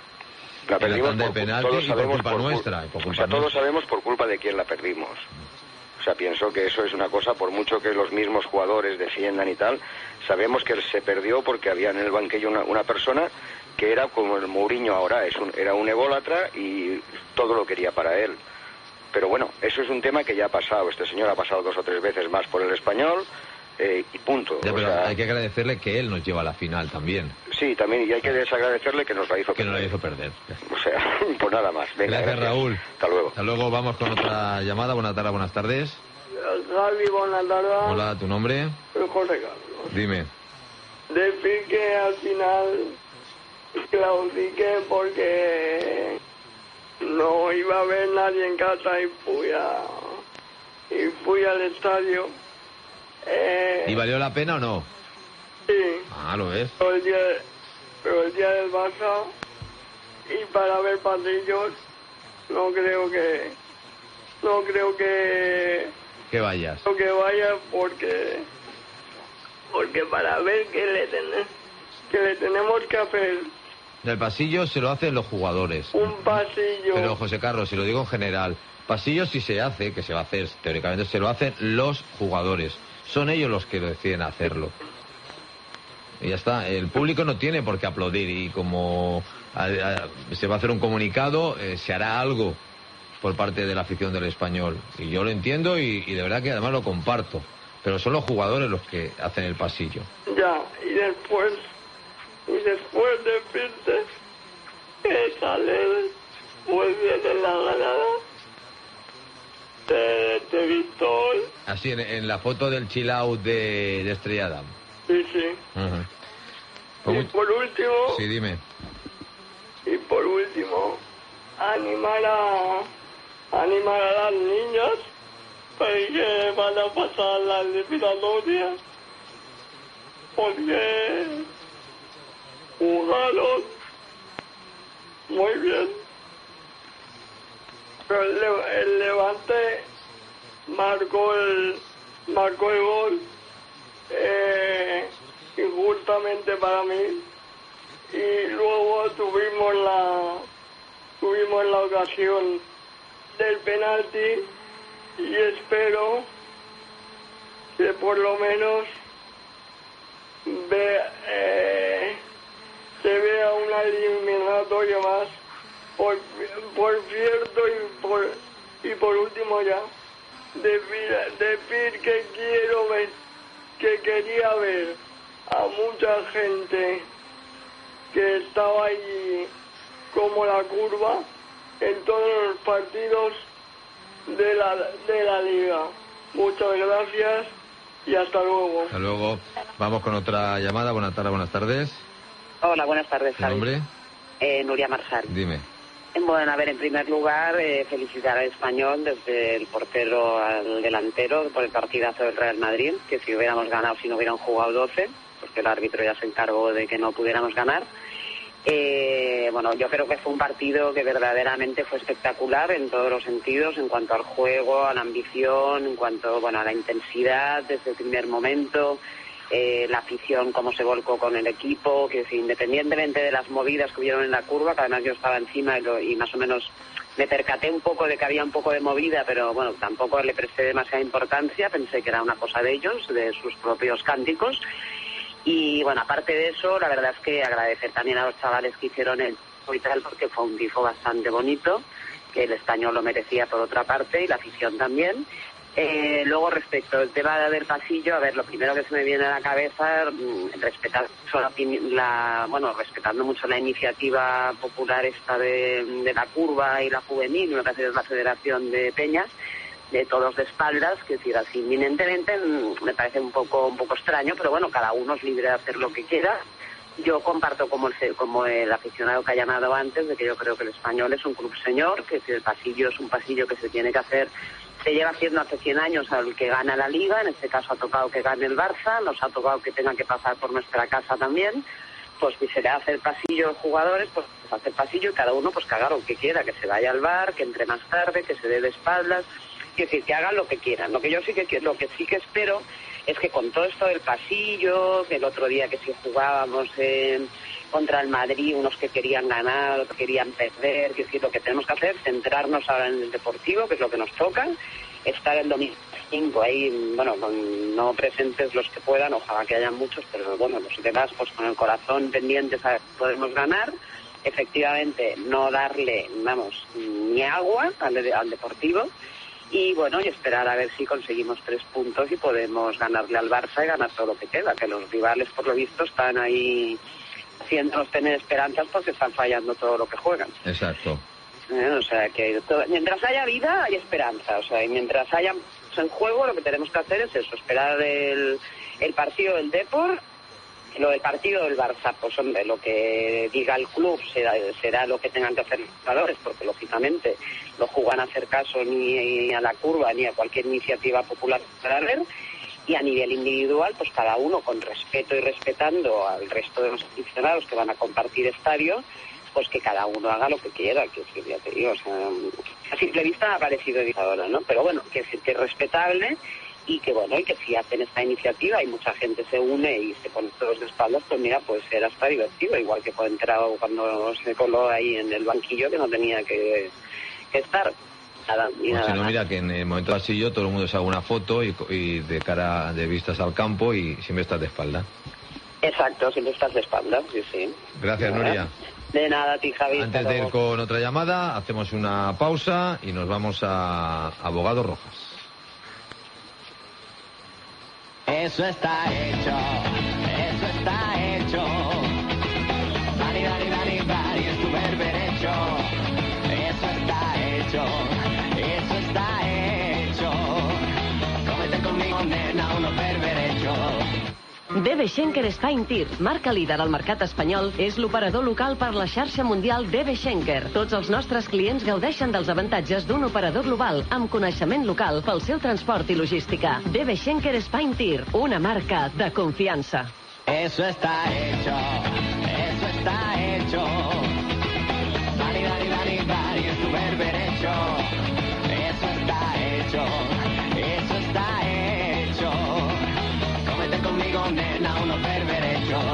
La perdimos en la tanda de penalti y por culpa por nuestra. Por culpa o sea, todos nuestra. sabemos por culpa de quién la perdimos. O sea, pienso que eso es una cosa, por mucho que los mismos jugadores defiendan y tal, sabemos que se perdió porque había en el banquillo una, una persona que era como el Mourinho ahora, es un, era un ególatra y todo lo quería para él. Pero bueno, eso es un tema que ya ha pasado. Este señor ha pasado dos o tres veces más por el Español eh, y punto. Ya, o pero sea, hay que agradecerle que él nos lleva a la final también. Sí, también, y hay que desagradecerle que nos la hizo que perder. nos la hizo perder. O sea, pues nada más. Venga, gracias, gracias, Raúl. Hasta luego. Hasta luego, vamos con otra llamada. Buenas tardes, buenas tardes. Javi, buenas tardes. Hola, ¿tu nombre? Soy José Carlos. Dime. Decir que al final claudiqué porque no iba a haber nadie en casa y fui a y fui al estadio. Eh, ¿Y valió la pena o no? Sí. Ah, lo es. Pero el día, pero el día del Barça y para ver partidos no creo que no creo que Que vayas. no que vaya porque porque para ver qué le tenemos que le tenemos que hacer Del pasillo se lo hacen los jugadores. un pasillo. Pero, José Carlos, si lo digo en general, pasillo sí se hace, que se va a hacer, teóricamente se lo hacen los jugadores. Son ellos los que deciden hacerlo. Y ya está. El público no tiene por qué aplaudir y como a, a, se va a hacer un comunicado, eh, se hará algo por parte de la afición del Español. Y yo lo entiendo y, y de verdad que además lo comparto. Pero son los jugadores los que hacen el pasillo. Ya, y después, y después de decirte que sale muy bien en la ganada, te, te he visto hoy. Así, en, en la foto del chill out de, de Estrella Damm. Sí, sí. Uh-huh. Y Pues, por último, sí, dime. y por último, animar a, animar a las niñas para que van a pasar la eliminatoria, porque jugaron muy bien. Pero el, Le- el Levante marcó el, marcó el gol eh, injustamente para mí y luego tuvimos la tuvimos la ocasión del penalti y espero que por lo menos ve, eh, se vea una eliminatoria más. Por, por cierto y por y por último ya decir, decir que quiero ver que quería ver a mucha gente que estaba allí como la curva en todos los partidos de la de la liga. Muchas gracias y hasta luego. Hasta luego. Vamos con otra llamada. Buenas tardes, buenas tardes. Hola, buenas tardes, ¿Tu Javi. nombre? Eh, Nuria Marsal. Dime. Bueno, a ver, en primer lugar, eh, felicitar al Español desde el portero al delantero por el partidazo del Real Madrid, que si hubiéramos ganado, si no hubieran jugado doce, porque el árbitro ya se encargó de que no pudiéramos ganar. Eh, bueno, yo creo que fue un partido que verdaderamente fue espectacular en todos los sentidos, en cuanto al juego, a la ambición, en cuanto, bueno, a la intensidad desde el primer momento. Eh, la afición, cómo se volcó con el equipo, que si, independientemente de las movidas que hubieron en la curva, que además yo estaba encima y, lo, y más o menos me percaté un poco de que había un poco de movida, pero bueno, tampoco le presté demasiada importancia, pensé que era una cosa de ellos, de sus propios cánticos. Y bueno, aparte de eso, la verdad es que agradecer también a los chavales que hicieron el tifo y tal, porque fue un tifo bastante bonito, que el Español lo merecía por otra parte y la afición también. Eh, luego, respecto al tema del pasillo, a ver, lo primero que se me viene a la cabeza, respetar la, la, bueno, respetando mucho la iniciativa popular esta de, de la curva y la juvenil, lo que hace es la Federación de Peñas, de todos de espaldas, que decir así inminentemente, me parece un poco un poco extraño, pero bueno, cada uno es libre de hacer lo que quiera. Yo comparto como el, como el aficionado que ha llamado antes, de que yo creo que el Español es un club señor, que si el pasillo es un pasillo que se tiene que hacer, se lleva haciendo hace cien años al que gana la Liga, en este caso ha tocado que gane el Barça, nos ha tocado que tenga que pasar por nuestra casa también, pues si se le hace el pasillo a los jugadores, pues se hace el pasillo y cada uno pues que haga lo que quiera, que se vaya al bar, que entre más tarde, que se dé de espaldas, es decir, que hagan lo que quieran. Lo que yo sí que lo que sí que espero es que con todo esto del pasillo, que el otro día que si jugábamos eh, contra el Madrid, unos que querían ganar, otros que querían perder, que decir, lo que tenemos que hacer es centrarnos ahora en el deportivo, que es lo que nos toca, estar el domingo cinco ahí, bueno, con no presentes los que puedan, ojalá que haya muchos, pero bueno, los demás pues con el corazón pendiente, ¿sabes? Podemos ganar efectivamente no darle, vamos, ni agua al, al Deportivo. Y bueno, y esperar a ver si conseguimos tres puntos y podemos ganarle al Barça y ganar todo lo que queda, que los rivales por lo visto están ahí haciéndonos tener esperanzas porque están fallando todo lo que juegan. Exacto. Eh, o sea que todo, mientras haya vida hay esperanza, o sea, y mientras haya en juego lo que tenemos que hacer es eso, esperar el, el partido del Depor. Lo del partido del Barça, pues hombre, lo que diga el club será, será lo que tengan que hacer los jugadores, porque lógicamente no juegan a hacer caso ni a la curva ni a cualquier iniciativa popular para ver. Y a nivel individual, pues cada uno con respeto y respetando al resto de los aficionados que van a compartir estadio, pues que cada uno haga lo que quiera, que ya te digo, o sea, a simple vista me ha parecido dictadora, ¿no? Pero bueno, que, que es respetable. Y que bueno, y que si hacen esta iniciativa y mucha gente se une y se pone todos de espaldas, pues mira, pues era hasta divertido, igual que cuando entrado cuando se coló ahí en el banquillo que no tenía que, que estar. Nada, y pues nada si no, más. mira que en el momento del pasillo todo el mundo se haga una foto y, y de cara de vistas al campo y siempre estás de espalda. Exacto, siempre estás de espaldas, sí, sí. Gracias, Nada. Nuria. De nada, a ti, Javi. Antes de ir con otra llamada, hacemos una pausa y nos vamos a Abogado Rojas. Eso está hecho, eso está hecho. Dani, Dani, Dani, Dani, es tu berberecho. Eso está hecho, eso está hecho. Cómete conmigo, nena, unos berberechos. D B Schenker Spain Tir, marca líder al mercat espanyol, és l'operador local per la xarxa mundial D B Schenker. Tots els nostres clients gaudeixen dels avantatges d'un operador global amb coneixement local pel seu transport i logística. D B Schenker Spain Tir, una marca de confiança. Eso está hecho, eso está hecho. Dani, Dani, Dani, Dani, es tu berberecho. Eso está hecho, eso está hecho. Cómete conmigo, nena, unos berberechos.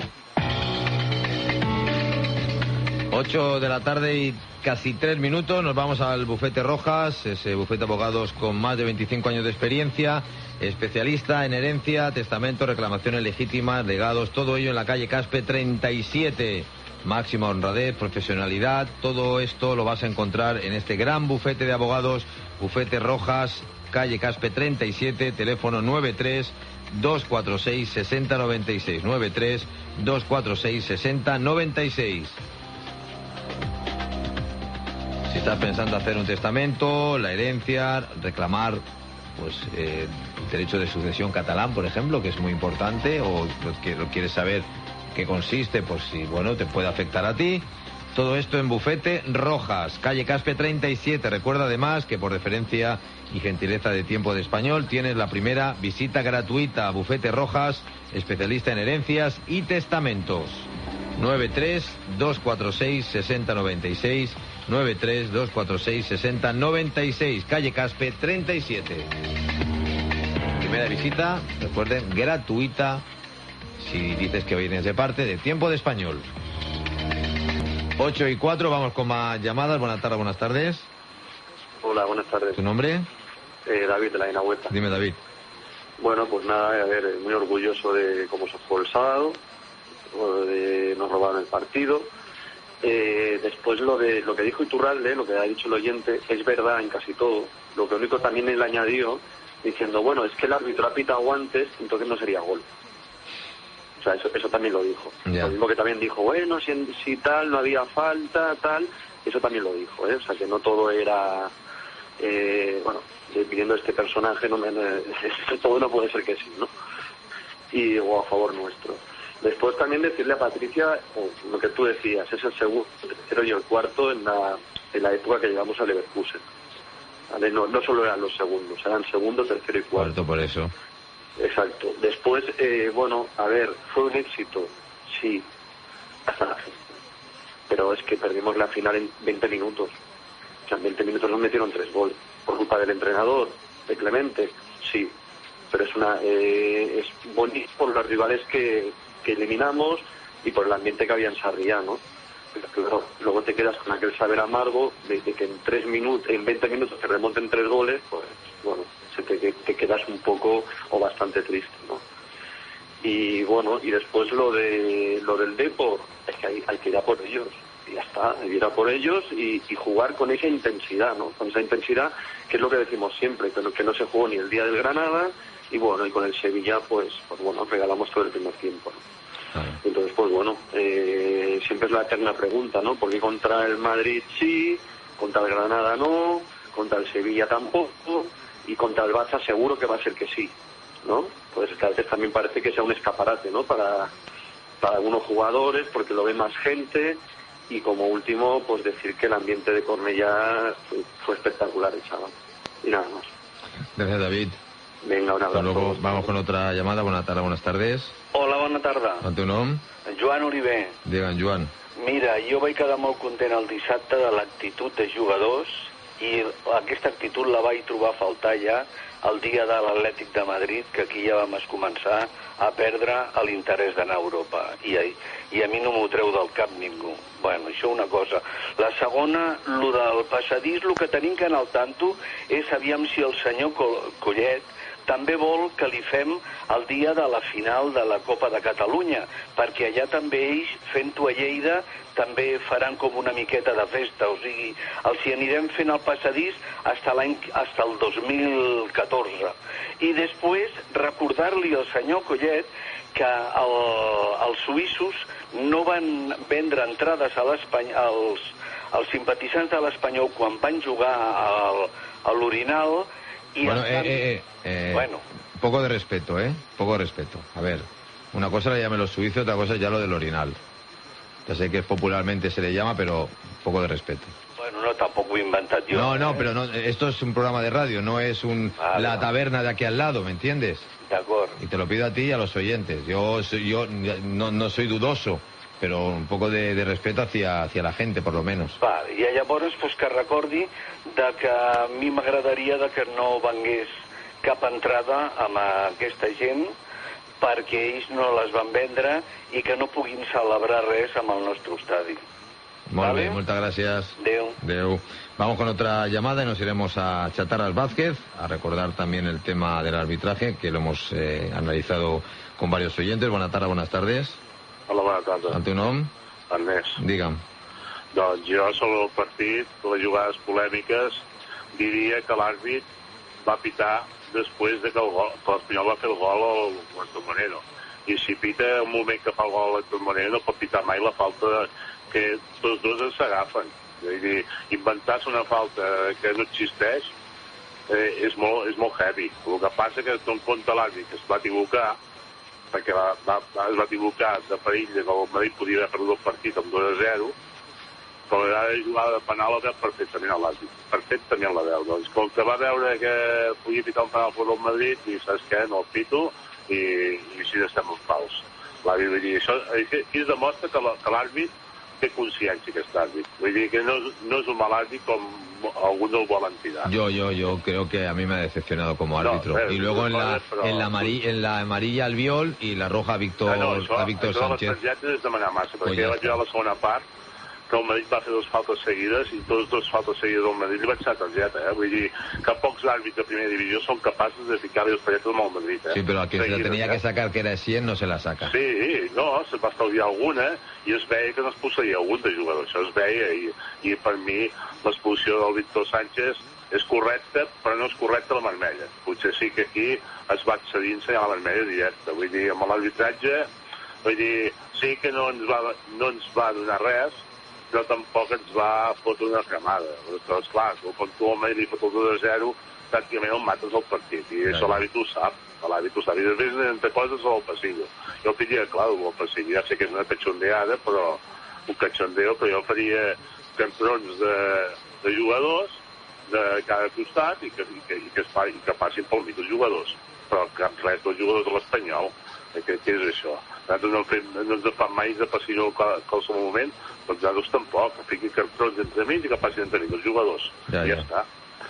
ocho de la tarde y casi tres minutos, nos vamos al Bufete Rojas, ese bufete de abogados con más de veinticinco años de experiencia, especialista en herencia, testamento, reclamaciones legítimas, legados, todo ello en la calle Caspe treinta y siete. Máxima honradez, profesionalidad, todo esto lo vas a encontrar en este gran bufete de abogados, Bufete Rojas, calle Caspe treinta y siete, teléfono nueve tres dos cuatro seis seis cero nueve seis, nueve tres dos cuatro seis seis cero nueve seis. Si estás pensando hacer un testamento, la herencia, reclamar pues eh, derecho de sucesión catalán, por ejemplo, que es muy importante, o que lo quieres saber qué consiste, pues si bueno te puede afectar a ti. Todo esto en Bufete Rojas, calle Caspe treinta y siete. Recuerda además que por deferencia y gentileza de Tiempo de Español tienes la primera visita gratuita a Bufete Rojas, especialista en herencias y testamentos. nueve tres dos cuatro seis seis cero nueve seis, nueve tres dos cuatro seis seis cero nueve seis, calle Caspe treinta y siete. Primera visita, recuerden, gratuita, si dices que vienes de parte de Tiempo de Español. ocho y cuatro, vamos con más llamadas. Buenas tardes, buenas tardes. Hola, buenas tardes. ¿Tu nombre? Eh, David, de la Inahueta. Dime, David. Bueno, pues nada, a ver, muy orgulloso de cómo se jugó el sábado, de nos robaron el partido. Eh, después lo de lo que dijo Iturralde, lo que ha dicho el oyente, es verdad en casi todo. Lo que único también él añadió, diciendo, bueno, es que el árbitro ha pitado antes, entonces no sería gol. O sea, eso, eso también lo dijo. Yeah. Lo mismo que también dijo, bueno, si, si tal, no había falta, tal, eso también lo dijo, ¿eh? O sea, que no todo era, eh, bueno, pidiendo este personaje, no me, no, todo no puede ser que sí, ¿no? Y o a favor nuestro. Después también decirle a Patricia, oh, lo que tú decías, es el segundo, el tercero y el cuarto en la, en la época que llegamos a Leverkusen. ¿Vale? No, no solo eran los segundos, eran segundo, tercero y cuarto. Cuarto por eso. Exacto. Después, eh, bueno, a ver, fue un éxito, sí, hasta la fin. Pero es que perdimos la final en veinte minutos. O sea, en veinte minutos nos metieron tres goles. Por culpa del entrenador, de Clemente, sí. Pero es una eh, es bonito por los rivales que, que eliminamos y por el ambiente que había en Sarriá, ¿no? Pero claro, luego te quedas con aquel saber amargo de, de que en tres minutos, en veinte minutos te remonten tres goles, pues bueno, se te, te quedas un poco o bastante triste, ¿no? Y bueno, y después lo de lo del Depor, es que hay, hay que ir a por ellos. y ya está, ir a por ellos y, y jugar con esa intensidad, ¿no? Con esa intensidad que es lo que decimos siempre, que no, que no se jugó ni el día del Granada, y bueno, y con el Sevilla, pues, pues bueno, regalamos todo el primer tiempo, ¿no? Ah. Entonces, pues bueno, eh, siempre es la eterna pregunta, ¿no? Porque contra el Madrid sí, contra el Granada no, contra el Sevilla tampoco, y contra el Barça seguro que va a ser que sí, ¿no? Pues a veces también parece que sea un escaparate, ¿no? Para, para algunos jugadores, porque lo ve más gente, y como último, pues decir que el ambiente de Cornellá fue, fue espectacular el sábado. Y nada más. Gracias, David. Venga, un abrazo. Hasta luego. Vamos con otra llamada. Buenas tardes, buenas tardes. Hola, bona tarda. El teu nom? Joan Oliver. Digue'm, Joan. Mira, jo vaig quedar molt content el dissabte de l'actitud de jugadors, i aquesta actitud la vaig trobar a faltar ja el dia de l'Atlètic de Madrid, que aquí ja vam començar a perdre l'interès d'anar a Europa, i, i a mi no m'ho treu del cap ningú. Bueno, això una cosa. La segona, lo del passadís, el que tenim que anar al tanto és aviam si el senyor Collet també vol que li fem el dia de la final de la Copa de Catalunya, perquè allà també ells, fent-ho a Lleida, també faran com una miqueta de festa, o sigui, els hi anirem fent el passadís hasta l'any, hasta el dos mil catorze. I després recordar-li al senyor Collet que el, els suïssos no van vendre entrades a als, als simpatitzants de l'Espanyol quan van jugar al, a l'Orinal. Y bueno, eh, eh, eh, bueno, poco de respeto, ¿eh? Poco de respeto. A ver, una cosa le llaman los suizos, otra cosa es ya lo del Orinal. Ya sé que popularmente se le llama, pero poco de respeto. Bueno, no, tampoco he inventado yo. No, no, pero no, esto es un programa de radio, no es un vale, la taberna de aquí al lado, ¿me entiendes? De acuerdo. Y te lo pido a ti y a los oyentes. Yo, soy, yo no, no soy dudoso, però un poco de, de respeto hacia, hacia la gente, por lo menos. Vale, i llavors pues, que recordi de que a mi m'agradaria de que no vengués cap entrada amb aquesta gent, perquè ells no les van vendre i que no puguin celebrar res amb el nostre estadi. Muy ¿Vale? bien, muchas gracias. Deu. Deu. Vamos con otra llamada y nos iremos a Chatarras Vázquez, a recordar también el tema del arbitraje, que lo hemos eh, analizado con varios oyentes. Buenas tardes, buenas tardes. Hola, bona tarda. El teu nom? Ernest. Digue'm. Doncs jo, sobre el partit, les jugades polèmiques, diria que l'àrbit va pitar després de que l'Espanyol va fer el gol al Monero. I si pita el moment que fa el gol al Monero no pot pitar mai la falta que tots dos s'agafen. És dir, inventar-se una falta que no existeix eh, és, molt, és molt heavy. El que passa que no en compte l'àrbit que es va equivocar, perquè va, va, es va equivocar de perill que el Madrid podia haver perdut el partit amb dos a zero, però la jugada de penal la veu perfectament a l'àrbit, perfectament la veu. Doncs com que va veure que podia pitar un penal per el Madrid, i saps què, no el pito, i, i així estem en fals. L'àrbit, vull dir, això aquí es demostra que l'àrbit té consciència, aquest àrbit. Vull dir que no, no és un mal àrbit com algunos lo volen tirar. Yo, yo, yo creo que a mí me ha decepcionado como árbitro. No, pero, y luego en la, però... en, la amarilla, en la amarilla al Viol y la roja a Víctor, no, no, això, a Víctor això Sánchez. Això de les targetes és demanar massa, perquè ja vaig veure la segona part que el Madrid va fer dues faltes seguides i totes dues faltes seguides del Madrid li vaig ser targeta, eh? Vull dir que pocs àrbits de primera divisió són capaços de ficar-li les targetes amb el Madrid, eh? Sí, però a qui se la tenia que sacar, que era cien, no se la saca. Sí, no, se va estalviar alguna i es veia que no es posseïa algun de jugador, això es veia, i, i per mi l'expulsió del Víctor Sánchez és correcta, però no és correcta la vermella. Potser sí que aquí es va accedir a ensenyar la vermella directa, vull dir, amb l'arbitratge, vull dir, sí que no ens va, no ens va donar res, però tampoc ens va fotre una cremada. Però, esclar, quan tu al Madrid fot el dos a zero, pràcticament el mates al partit, i això l'àrbit ho sap, l'àrbit ho sap, i després entre coses al passillo. Jo faria, clar, al passillo, ja sé que és una cachondeada, però un cachondeo, però jo faria campions de, de jugadors de cada costat i que, i que, i que, es fa, i que passin pel mig dels jugadors, però cap res dels jugadors de l'Espanyol. Què és això? Nosaltres no, fem, no ens fan mai de passillo en qualsevol moment, però nosaltres tampoc, que fiquin cartrons entre mig i que passin entre mig els jugadors. Ja, I ja, ja està.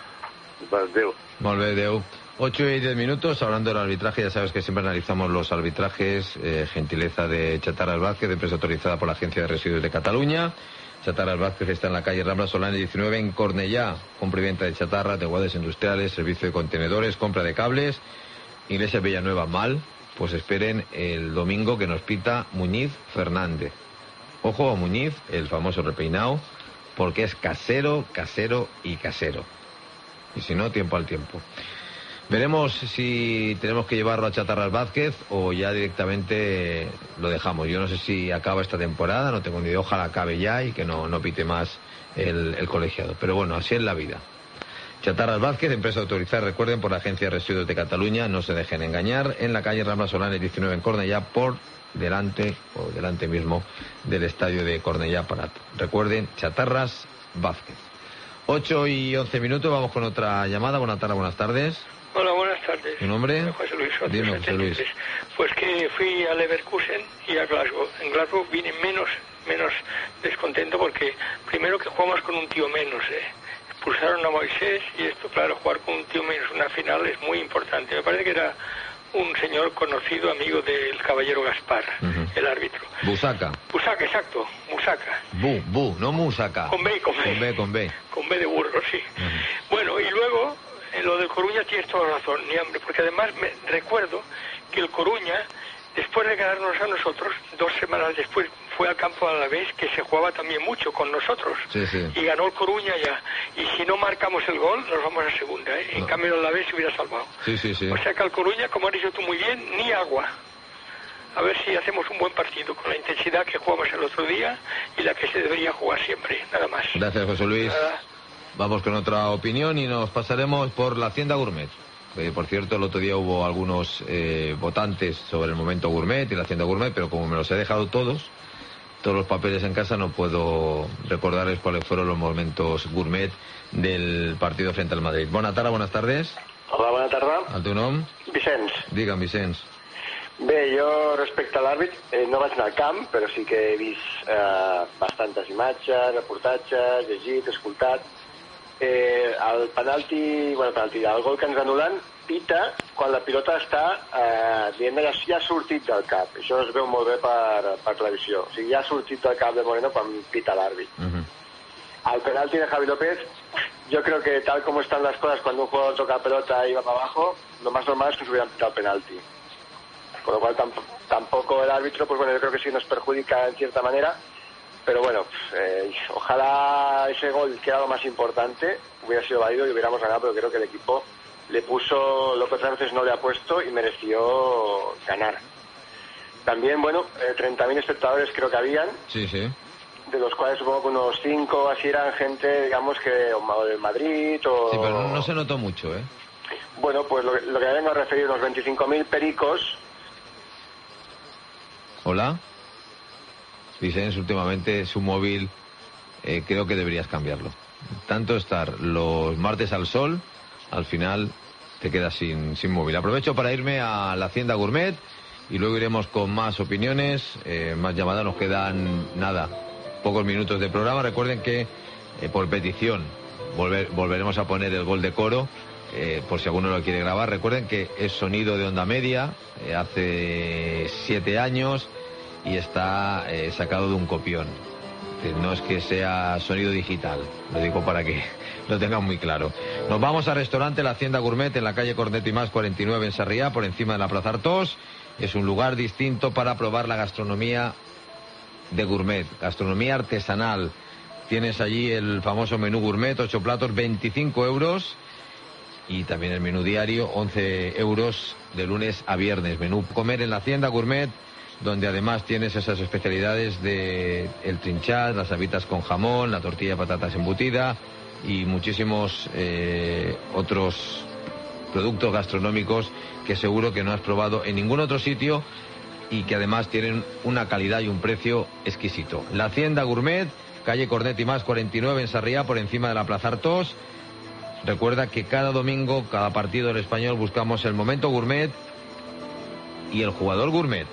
Adéu. Molt bé, adéu. ocho y diez minutos, hablando del arbitraje, ya sabes que siempre analizamos los arbitrajes, eh, gentileza de Chatarras Vázquez, de empresa autorizada por la Agencia de Residuos de Cataluña. Chatarras Vázquez está en la calle Rambla Solana diecinueve en Cornellá, compra y venta de chatarra, de guardas industriales, servicio de contenedores, compra de cables. Iglesia Villanueva mal, pues esperen el domingo que nos pita Muñiz Fernández. Ojo a Muñiz, el famoso repeinado, porque es casero, casero y casero. Y si no, tiempo al tiempo. Veremos si tenemos que llevarlo a Chatarras Vázquez o ya directamente lo dejamos. Yo no sé si acaba esta temporada, no tengo ni idea, ojalá acabe ya y que no, no pite más el, el colegiado. Pero bueno, así es la vida. Chatarras Vázquez, empresa autorizada, recuerden, por la Agencia de Residuos de Cataluña, no se dejen engañar, en la calle Rambla Solanes diecinueve en Cornellá, por delante o delante mismo del estadio de Cornellá Prat. Recuerden, Chatarras Vázquez. ocho y once minutos, vamos con otra llamada. Buenas tardes, buenas tardes. Hola, buenas tardes. ¿Tu nombre? José Luis. Dime, José Luis. Pues que fui a Leverkusen y a Glasgow. En Glasgow vine menos, menos descontento porque primero que jugamos con un tío menos, ¿eh? Expulsaron a Moisés y esto, claro, jugar con un tío menos una final es muy importante. Me parece que era un señor conocido, amigo del caballero Gaspar, uh-huh. el árbitro. Busaca. Busaca, exacto, Busaca. Bu, bu, no Musaca. Con B, con B. Con B, con B. Con B de burro, sí. Uh-huh. Bueno, y luego, en lo del Coruña tienes toda razón, ni hambre, porque además me recuerdo que el Coruña, después de ganarnos a nosotros, dos semanas después fue al campo de Alavés, que se jugaba también mucho con nosotros. Sí, sí. Y ganó el Coruña ya. Y si no marcamos el gol, nos vamos a segunda, ¿eh? En no. cambio el Alavés se hubiera salvado. Sí, sí, sí. O sea que al Coruña, como has dicho tú muy bien, ni agua. A ver si hacemos un buen partido con la intensidad que jugamos el otro día y la que se debería jugar siempre, nada más. Gracias, José Luis. Nada. Vamos con otra opinión y nos pasaremos por la Hacienda Gourmet. Eh, por cierto, el otro día hubo algunos eh, votantes sobre el momento gourmet y la Hacienda Gourmet, pero como me los he dejado todos, todos los papeles en casa, no puedo recordarles cuáles fueron los momentos gourmet del partido frente al Madrid. Bona tarda, buenas tardes. Hola, bona tarda. El teu nom? Vicenç. Digue'm, Vicenç. Bé, jo respecte a l'àrbit eh, no vaig anar al camp, però sí que he vist eh, bastantes imatges, reportatges, llegit, escoltat. Eh, el penalti, bueno, penalti, el gol que ens anulen, pita quan la pilota està, eh, diguem, ja, ja ha sortit del cap. Això es veu molt bé per, per televisió. O sigui, ja ha sortit del cap de Moreno quan pita l'àrbit. Uh-huh. El penalti de Javi López, yo creo que tal como están las cosas, cuando un jugador toca pelota y va para abajo, lo más normal es que se hubieran pitado penalti. Con lo cual tamp- tampoco el árbitro, pues bueno, yo creo que sí nos perjudica en cierta manera. Pero bueno, eh, ojalá ese gol, que era lo más importante, hubiera sido válido y hubiéramos ganado, pero creo que el equipo le puso lo que otras veces no le ha puesto y mereció ganar. También, bueno, eh, treinta mil espectadores creo que habían. Sí, sí. De los cuales supongo que unos cinco así eran gente, digamos, que o del Madrid o... Sí, pero no, no se notó mucho, ¿eh? Bueno, pues lo, lo que vengo a referir, unos veinticinco mil pericos. Hola. Vicens, últimamente su móvil eh, creo que deberías cambiarlo. Tanto estar los martes al sol, al final te quedas sin, sin móvil. Aprovecho para irme a la Hacienda Gourmet y luego iremos con más opiniones, eh, más llamadas. Nos quedan, nada, pocos minutos de programa. Recuerden que eh, por petición volver, volveremos a poner el gol de Coro, eh, por si alguno lo quiere grabar. Recuerden que es sonido de onda media, eh, hace siete años y está eh, sacado de un copión. Eh, no es que sea sonido digital, lo digo para que lo tengan muy claro. Nos vamos al restaurante La Hacienda Gourmet en la calle Corneto y Más cuarenta y nueve en Sarriá, por encima de la Plaza Artós. Es un lugar distinto para probar la gastronomía de gourmet, gastronomía artesanal. Tienes allí el famoso menú gourmet, ocho platos, veinticinco euros. Y también el menú diario, once euros de lunes a viernes. Menú comer en la Hacienda Gourmet, donde además tienes esas especialidades de el trinchat, las habitas con jamón, la tortilla de patatas embutida y muchísimos eh, otros productos gastronómicos que seguro que no has probado en ningún otro sitio y que además tienen una calidad y un precio exquisito. La Hacienda Gourmet, calle Cornet y Más cuarenta y nueve en Sarriá, por encima de la Plaza Artós. Recuerda que cada domingo, cada partido del Español, buscamos el momento gourmet y el jugador gourmet.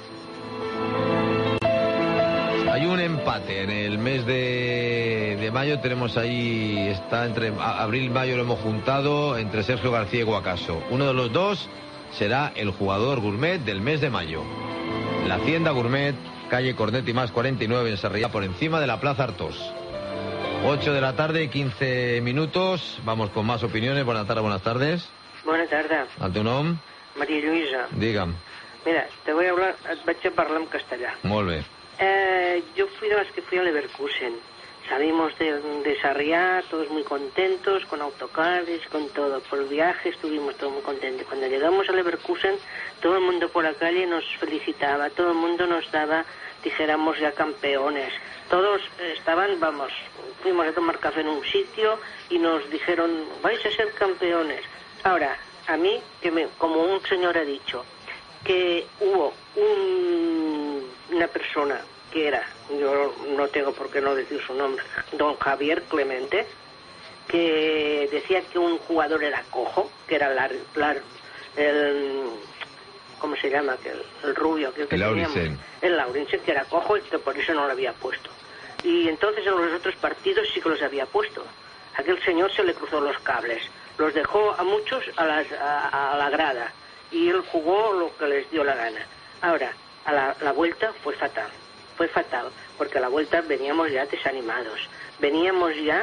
Hay un empate en el mes de, de mayo. Tenemos ahí, está entre abril y mayo, lo hemos juntado entre Sergio García y Guacaso. Uno de los dos será el jugador gourmet del mes de mayo. La Hacienda Gourmet, calle Cornet y Más cuarenta y nueve en Sarriá, por encima de la Plaza Artós. ocho de la tarde, quince minutos. Vamos con más opiniones. Buenas tardes, buenas tardes. Buenas tardes. ¿A tu nom? María Luisa. Digue'm. Mira, te voy a hablar, et vaig a parlar en castellà. Molt bé. Eh, yo fui de las que fui a Leverkusen. Salimos de, de Sarriá, todos muy contentos, con autocares, con todo. Por el viaje estuvimos todos muy contentos. Cuando llegamos a Leverkusen, todo el mundo por la calle nos felicitaba, todo el mundo nos daba, dijéramos, ya campeones. Todos estaban, vamos, fuimos a tomar café en un sitio y nos dijeron, vais a ser campeones. Ahora, a mí, que me, como un señor ha dicho, que hubo un, una persona que era, yo no tengo por qué no decir su nombre, don Javier Clemente, que decía que un jugador era cojo, que era la, la, el, ¿cómo se llama? Que el, el rubio que, que el teníamos, Lauritsen. el Lauritsen, que era cojo y que por eso no lo había puesto. Y entonces en los otros partidos sí que los había puesto. Aquel señor se le cruzó los cables, los dejó a muchos a, las, a, a la grada, y él jugó lo que les dio la gana. Ahora, a la, la vuelta fue fatal. Fue fatal, porque a la vuelta veníamos ya desanimados, veníamos ya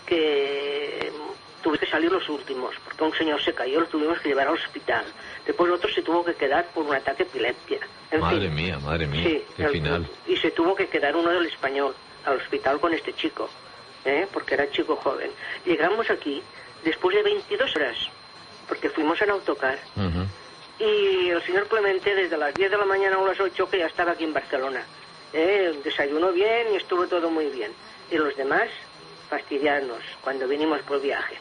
que tuve que salir los últimos, porque un señor se cayó, lo tuvimos que llevar al hospital, después otro se tuvo que quedar por un ataque de epilepsia. En madre fin, mía, madre mía, sí, qué el, final. Y se tuvo que quedar uno del Español al hospital con este chico, ¿eh? Porque era chico joven. Llegamos aquí después de veintidós horas, porque fuimos en autocar. Uh-huh. Y el señor Clemente desde las diez de la mañana a las ocho que ya estaba aquí en Barcelona. Eh, desayunó bien y estuvo todo muy bien. Y los demás, fastidiarnos cuando vinimos por viaje.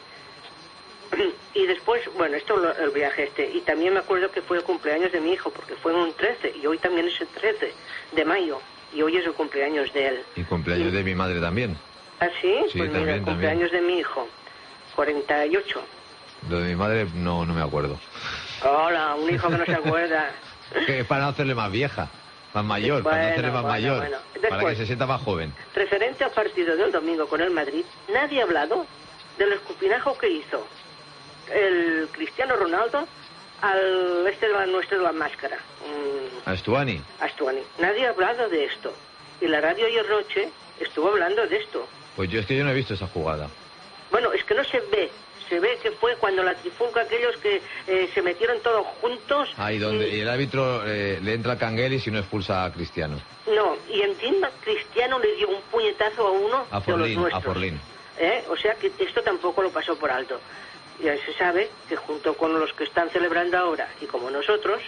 Y después, bueno, esto lo, el viaje este. Y también me acuerdo que fue el cumpleaños de mi hijo, porque fue un trece, y hoy también es el trece de mayo, y hoy es el cumpleaños de él. Y cumpleaños y, de mi madre también. ¿Ah, sí? Sí, pues también, mira, el cumpleaños también. de mi hijo, cuarenta y ocho. Lo de mi madre no, no me acuerdo. Hola, un hijo que no se acuerda. Que es para no hacerle más vieja, más mayor, Bueno, para no hacerle más bueno, mayor, bueno. para que Después, se sienta más joven. referente al partido del domingo con el Madrid, nadie ha hablado del escupinajo que hizo el Cristiano Ronaldo al este de la nuestra de la máscara, mm, A Stuani. a Stuani. Nadie ha hablado de esto. Y la radio ayer noche estuvo hablando de esto. Pues yo es que yo no he visto esa jugada. Bueno, es que no se ve. Se ve que fue cuando la trifulca, aquellos que eh, se metieron todos juntos. Ahí donde y, y el árbitro eh, le entra a Canguel y si no expulsa a Cristiano. No, y encima Cristiano le dio un puñetazo a uno A de los Forlín, nuestros. a Forlín. ¿Eh? O sea que esto tampoco lo pasó por alto. Ya se sabe que junto con los que están celebrando ahora y como nosotros,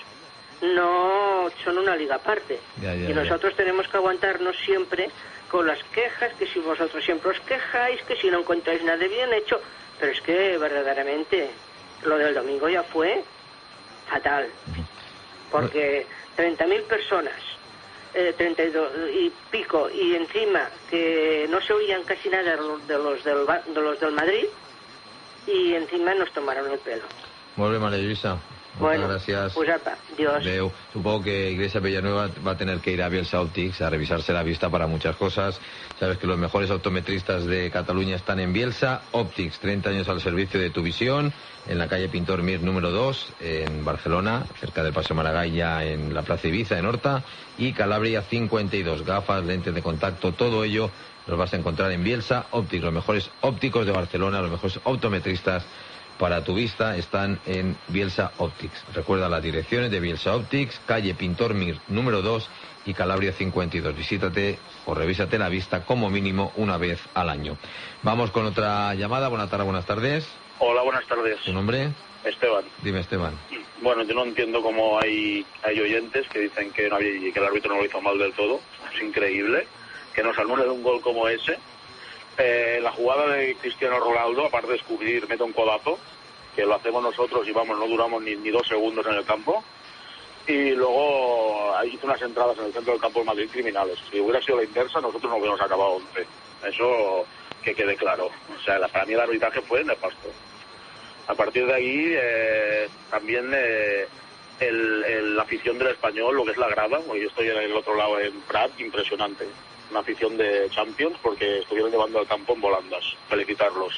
no son una liga aparte. Ya, ya, y nosotros ya. tenemos que aguantarnos siempre con las quejas, que si vosotros siempre os quejáis, que si no encontráis nada bien hecho. Pero es que verdaderamente lo del domingo ya fue fatal. Porque treinta mil personas, eh, treinta y dos y pico, y encima que no se oían casi nada de los del, de los del Madrid, y encima nos tomaron el pelo. Molt bé, María Luisa. Muchas Bueno, gracias. pues apa, Dios. Adeu. Supongo que Iglesia Villanueva va a tener que ir a Bielsa Optics a revisarse la vista para muchas cosas. Sabes que los mejores optometristas de Cataluña están en Bielsa Optics, treinta años al servicio de tu visión, en la calle Pintor Mir número dos, en Barcelona, cerca del Paseo Maragall, ya en la Plaza Ibiza, en Horta, y Calabria cincuenta y dos, gafas, lentes de contacto, todo ello los vas a encontrar en Bielsa Optics. Los mejores ópticos de Barcelona, los mejores optometristas para tu vista están en Bielsa Optics. Recuerda las direcciones de Bielsa Optics, calle Pintor Mir número dos y Calabria cincuenta y dos. Visítate o revísate la vista como mínimo una vez al año. Vamos con otra llamada. Buenas tardes, buenas tardes. Hola, buenas tardes. ¿Tu nombre? Esteban. Dime, Esteban. Bueno, yo no entiendo cómo hay, hay oyentes que dicen que, no había, que el árbitro no lo hizo mal del todo. Es increíble que nos anule un gol como ese. Eh, la jugada de Cristiano Ronaldo, aparte de escupir, mete un codazo, que lo hacemos nosotros y vamos, no duramos ni, ni dos segundos en el campo. Y luego ahí hizo unas entradas en el centro del campo de Madrid criminales. Si hubiera sido la inversa, nosotros no hubiéramos acabado once. Eso que quede claro. O sea, la, para mí el arbitraje fue nefasto. A partir de ahí, eh, también eh, el, el, la afición del Español, lo que es la grada, porque yo estoy en el otro lado en Prat, impresionante. Una afición de Champions porque estuvieron llevando al campo en volandas. Felicitarlos.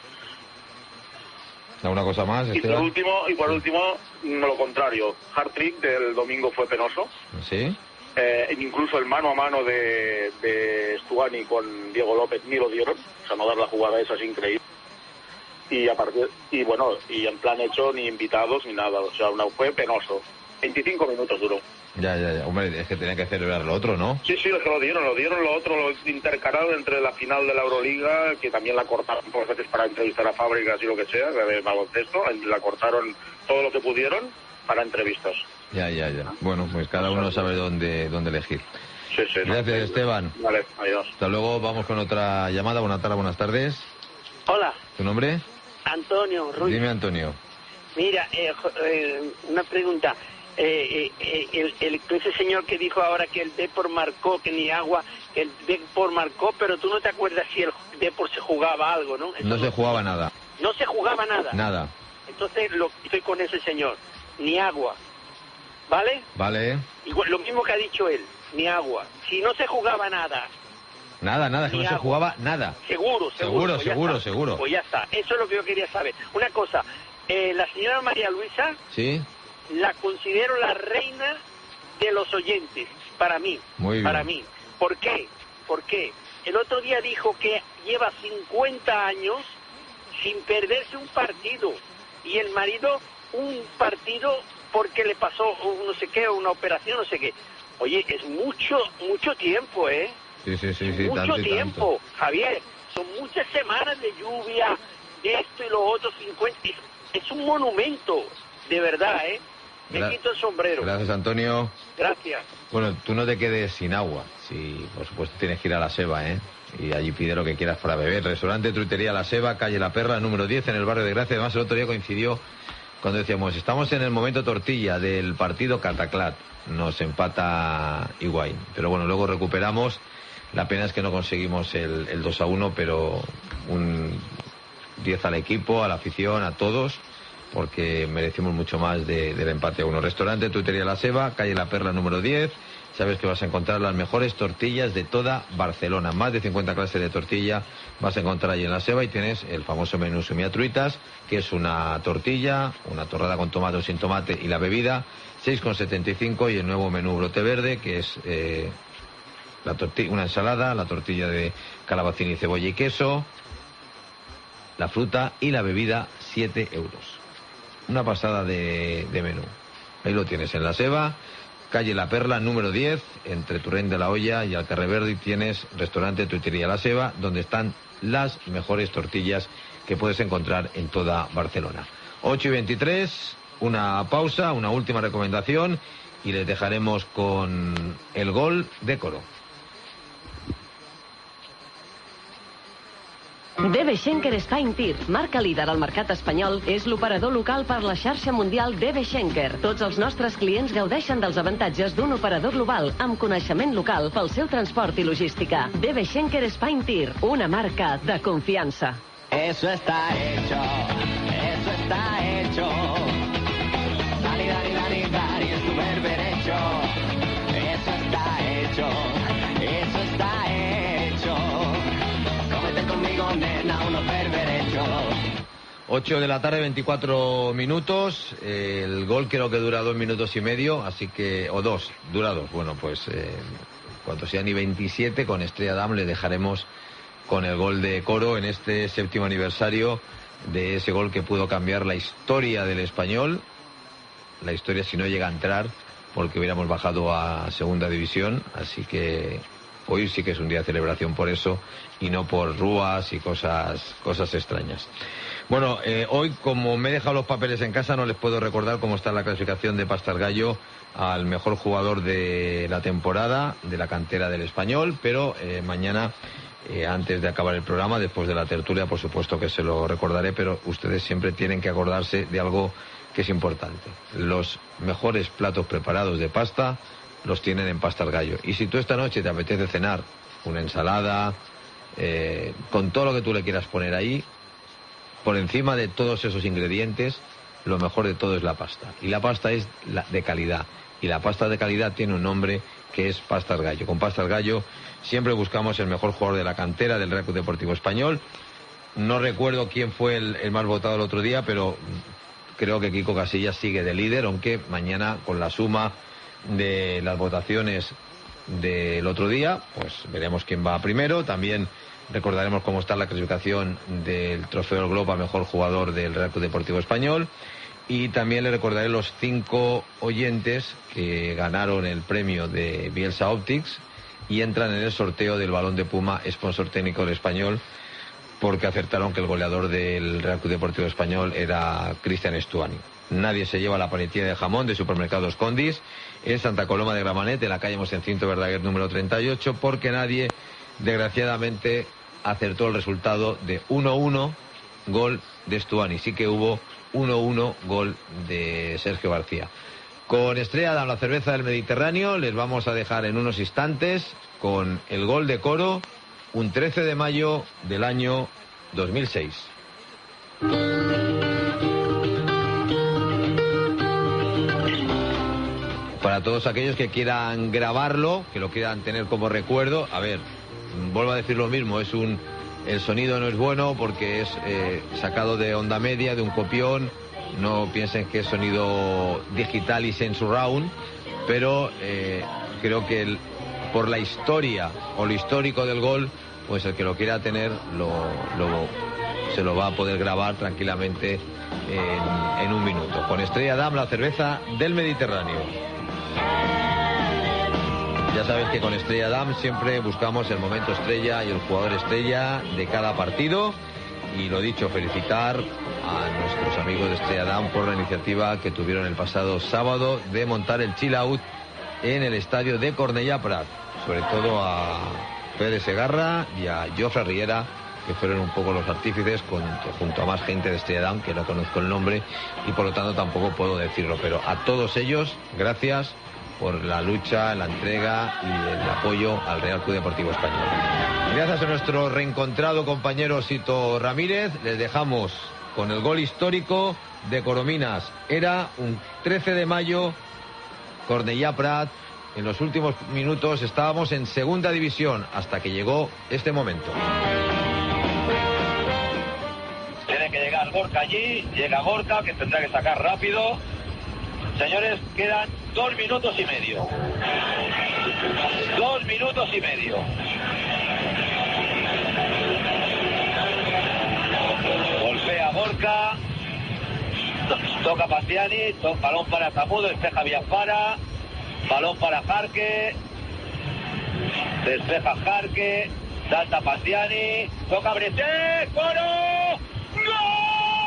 ¿Alguna cosa más, Y por Esteban? último, y por último, lo contrario. Hard-trick del domingo fue penoso. ¿Sí? Eh, incluso el mano a mano de, de Stuani con Diego López ni lo dieron. O sea, no dar la jugada esa es increíble. Y a partir, y bueno, y en plan hecho ni invitados ni nada. O sea, una, fue penoso. veinticinco minutos duró. Ya, ya, ya. Hombre, es que tenía que celebrar lo otro, ¿no? Sí, sí, es que lo dieron, lo dieron, lo otro, lo intercalaron entre la final de la Euroliga, que también la cortaron por veces para entrevistar a fábricas y lo que sea, de baloncesto, la cortaron todo lo que pudieron para entrevistas. Ya, ya, ya. Bueno, pues cada uno sabe dónde, dónde elegir. Sí, sí. Gracias, no, Esteban. Vale, adiós. Hasta luego, vamos con otra llamada. Buenas tardes, buenas tardes. Hola. ¿Tu nombre? Antonio Ruiz. Dime, Antonio. Mira, eh, eh, una pregunta. Eh, eh, el, el, ese señor que dijo ahora que el Depor marcó, que ni agua, que el Depor marcó, pero tú no te acuerdas si el Depor se jugaba algo, ¿no? Eso no se no, jugaba nada. No se jugaba nada. Nada. Entonces, lo, estoy con ese señor. Ni agua. ¿Vale? Vale. Igual, lo mismo que ha dicho él. Ni agua. Si no se jugaba nada. Nada, nada, que no agua. se jugaba nada. Seguro, seguro. Seguro, pues seguro, seguro. Pues ya está. Eso es lo que yo quería saber. Una cosa. Eh, la señora María Luisa... Sí. La considero la reina de los oyentes, para mí. Muy bien. Para mí. ¿Por qué? Porque el otro día dijo que lleva cincuenta años sin perderse un partido. Y el marido un partido porque le pasó un no sé qué, una operación, no sé qué. Oye, es mucho, mucho tiempo, ¿eh? Sí, sí, sí, sí. Mucho tanto y tiempo, tanto. Javier. Son muchas semanas de lluvia, de esto y lo otro, cincuenta. Es, es un monumento, de verdad, ¿eh? Me Gra quito el sombrero. Gracias, Antonio. Gracias. Bueno, tú no te quedes sin agua. Sí, por supuesto tienes que ir a La Seba, ¿eh? Y allí pide lo que quieras para beber. Restaurante Truitería La Seba, calle La Perla, número diez, en el barrio de Gracia. Además, el otro día coincidió cuando decíamos, estamos en el momento tortilla del partido Cataclat. Nos empata Higuaín. Pero bueno, luego recuperamos. La pena es que no conseguimos el, el dos a uno, pero un diez al equipo, a la afición, a todos, porque merecimos mucho más de, del empate a uno. Restaurante Tuitería La Seba, calle La Perla número diez. Sabes que vas a encontrar las mejores tortillas de toda Barcelona. Más de cincuenta clases de tortilla vas a encontrar allí en La Seba, y tienes el famoso menú sumiatruitas, que es una tortilla, una torrada con tomate o sin tomate y la bebida, seis con setenta y cinco, y el nuevo menú brote verde, que es eh, la tortilla, una ensalada, la tortilla de calabacín y cebolla y queso, la fruta y la bebida, siete euros. Una pasada de, de menú. Ahí lo tienes en La Seba, calle La Perla, número diez, entre Turén de la Hoya y Alcarreverdi, tienes restaurante Tuitería La Seba, donde están las mejores tortillas que puedes encontrar en toda Barcelona. ocho y veintitrés, una pausa, una última recomendación, y les dejaremos con el gol de Coro. D B Schenker Spine Tir, marca líder al mercat espanyol, és l'operador local per la xarxa mundial D B Schenker. Tots els nostres clients gaudeixen dels avantatges d'un operador global amb coneixement local pel seu transport i logística. D B Schenker Spine Tir, una marca de confiança. Eso está hecho, eso está hecho. Dani, Dani, Dani, Dani, es tu berberecho. Eso está hecho, eso está hecho. Cómete conmigo, nena, unos berberechos. ocho de la tarde, veinticuatro minutos. Eh, el gol creo que dura dos minutos y medio, así que, o dos, dura dos. Bueno, pues eh, cuando sean y veintisiete, con Estrella Damm le dejaremos con el gol de Coro en este séptimo aniversario de ese gol que pudo cambiar la historia del Español. La historia si no llega a entrar, porque hubiéramos bajado a segunda división, así que hoy sí que es un día de celebración por eso, y no por rúas y cosas, cosas extrañas. Bueno, eh, hoy, como me he dejado los papeles en casa, no les puedo recordar cómo está la clasificación de Pastargallo al mejor jugador de la temporada, de la cantera del Español, pero eh, mañana, eh, antes de acabar el programa, después de la tertulia, por supuesto que se lo recordaré, pero ustedes siempre tienen que acordarse de algo que es importante. Los mejores platos preparados de pasta los tienen en Pastargallo. Y si tú esta noche te apetece cenar una ensalada, eh, con todo lo que tú le quieras poner ahí, por encima de todos esos ingredientes, lo mejor de todo es la pasta. Y la pasta es la de calidad. Y la pasta de calidad tiene un nombre que es Pastargallo. Con Pastargallo siempre buscamos el mejor jugador de la cantera del Real Club Deportivo Español. No recuerdo quién fue el, el más votado el otro día, pero creo que Kiko Casillas sigue de líder, aunque mañana, con la suma de las votaciones del otro día, pues veremos quién va primero. También recordaremos cómo está la clasificación del Trofeo del Globo a mejor jugador del Real Club Deportivo Español. Y también le recordaré los cinco oyentes que ganaron el premio de Bielsa Optics y entran en el sorteo del Balón de Puma, sponsor técnico del Español, porque acertaron que el goleador del Real Club Deportivo Español era Cristian Estuani. Nadie se lleva la paletilla de jamón de Supermercados Condis en Santa Coloma de Gramenet, en la calle Mosencinto Verdaguer número treinta y ocho, porque nadie, desgraciadamente, acertó el resultado de uno uno, gol de Estuani. Sí que hubo uno uno, gol de Sergio García. Con Estrella Damm, la cerveza del Mediterráneo, les vamos a dejar en unos instantes con el gol de Coro, un trece de mayo del año dos mil seis. Para todos aquellos que quieran grabarlo, que lo quieran tener como recuerdo, a ver, vuelvo a decir lo mismo, es un el sonido no es bueno porque es eh, sacado de onda media, de un copión, no piensen que es sonido digital y surround, pero eh, creo que el, por la historia o lo histórico del gol, pues el que lo quiera tener lo, lo, se lo va a poder grabar tranquilamente en, en un minuto. Con Estrella Damm, la cerveza del Mediterráneo. Ya sabes que con Estrella Damm siempre buscamos el momento estrella y el jugador estrella de cada partido. Y lo dicho, felicitar a nuestros amigos de Estrella Damm por la iniciativa que tuvieron el pasado sábado de montar el chill out en el estadio de Cornellà Prat. Sobre todo a Fede Segarra y a Jofre Riera, que fueron un poco los artífices, con, junto a más gente de Estrella Damm, que no conozco el nombre y por lo tanto tampoco puedo decirlo. Pero a todos ellos, gracias por la lucha, la entrega y el apoyo al Real Club Deportivo Español. Gracias a nuestro reencontrado compañero Sito Ramírez, les dejamos con el gol histórico de Corominas. Era un trece de mayo, Cornellà Prat. En los últimos minutos estábamos en segunda división hasta que llegó este momento. Tiene que llegar Gorka allí, llega Gorka, que tendrá que sacar rápido. Señores, quedan dos minutos y medio. Dos minutos y medio. Golpea Gorka. Toca Pandiani. To balón para Zamudo. Despeja Villafara. Balón para Jarque. Despeja Jarque. Salta Pandiani. Toca Breté. ¡Coro! ¡Gol!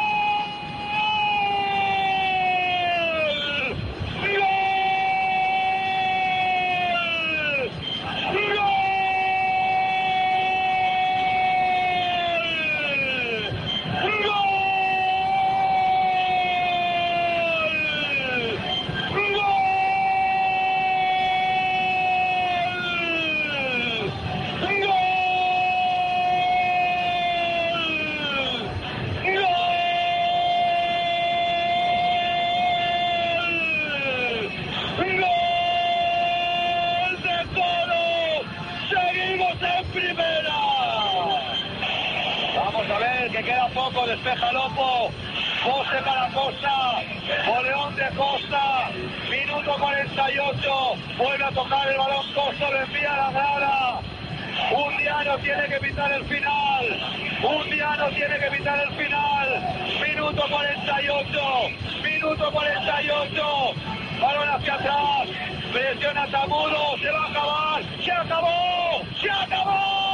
Despeja Lopo, José para Costa, Boleón de Costa, minuto cuarenta y ocho, vuelve a tocar el balón Costa, lo envía a la grada. Un diario tiene que pitar el final, un diario tiene que pitar el final, minuto cuarenta y ocho, minuto cuarenta y ocho, balón hacia atrás, presiona Zamudo, se va a acabar, se acabó, se acabó.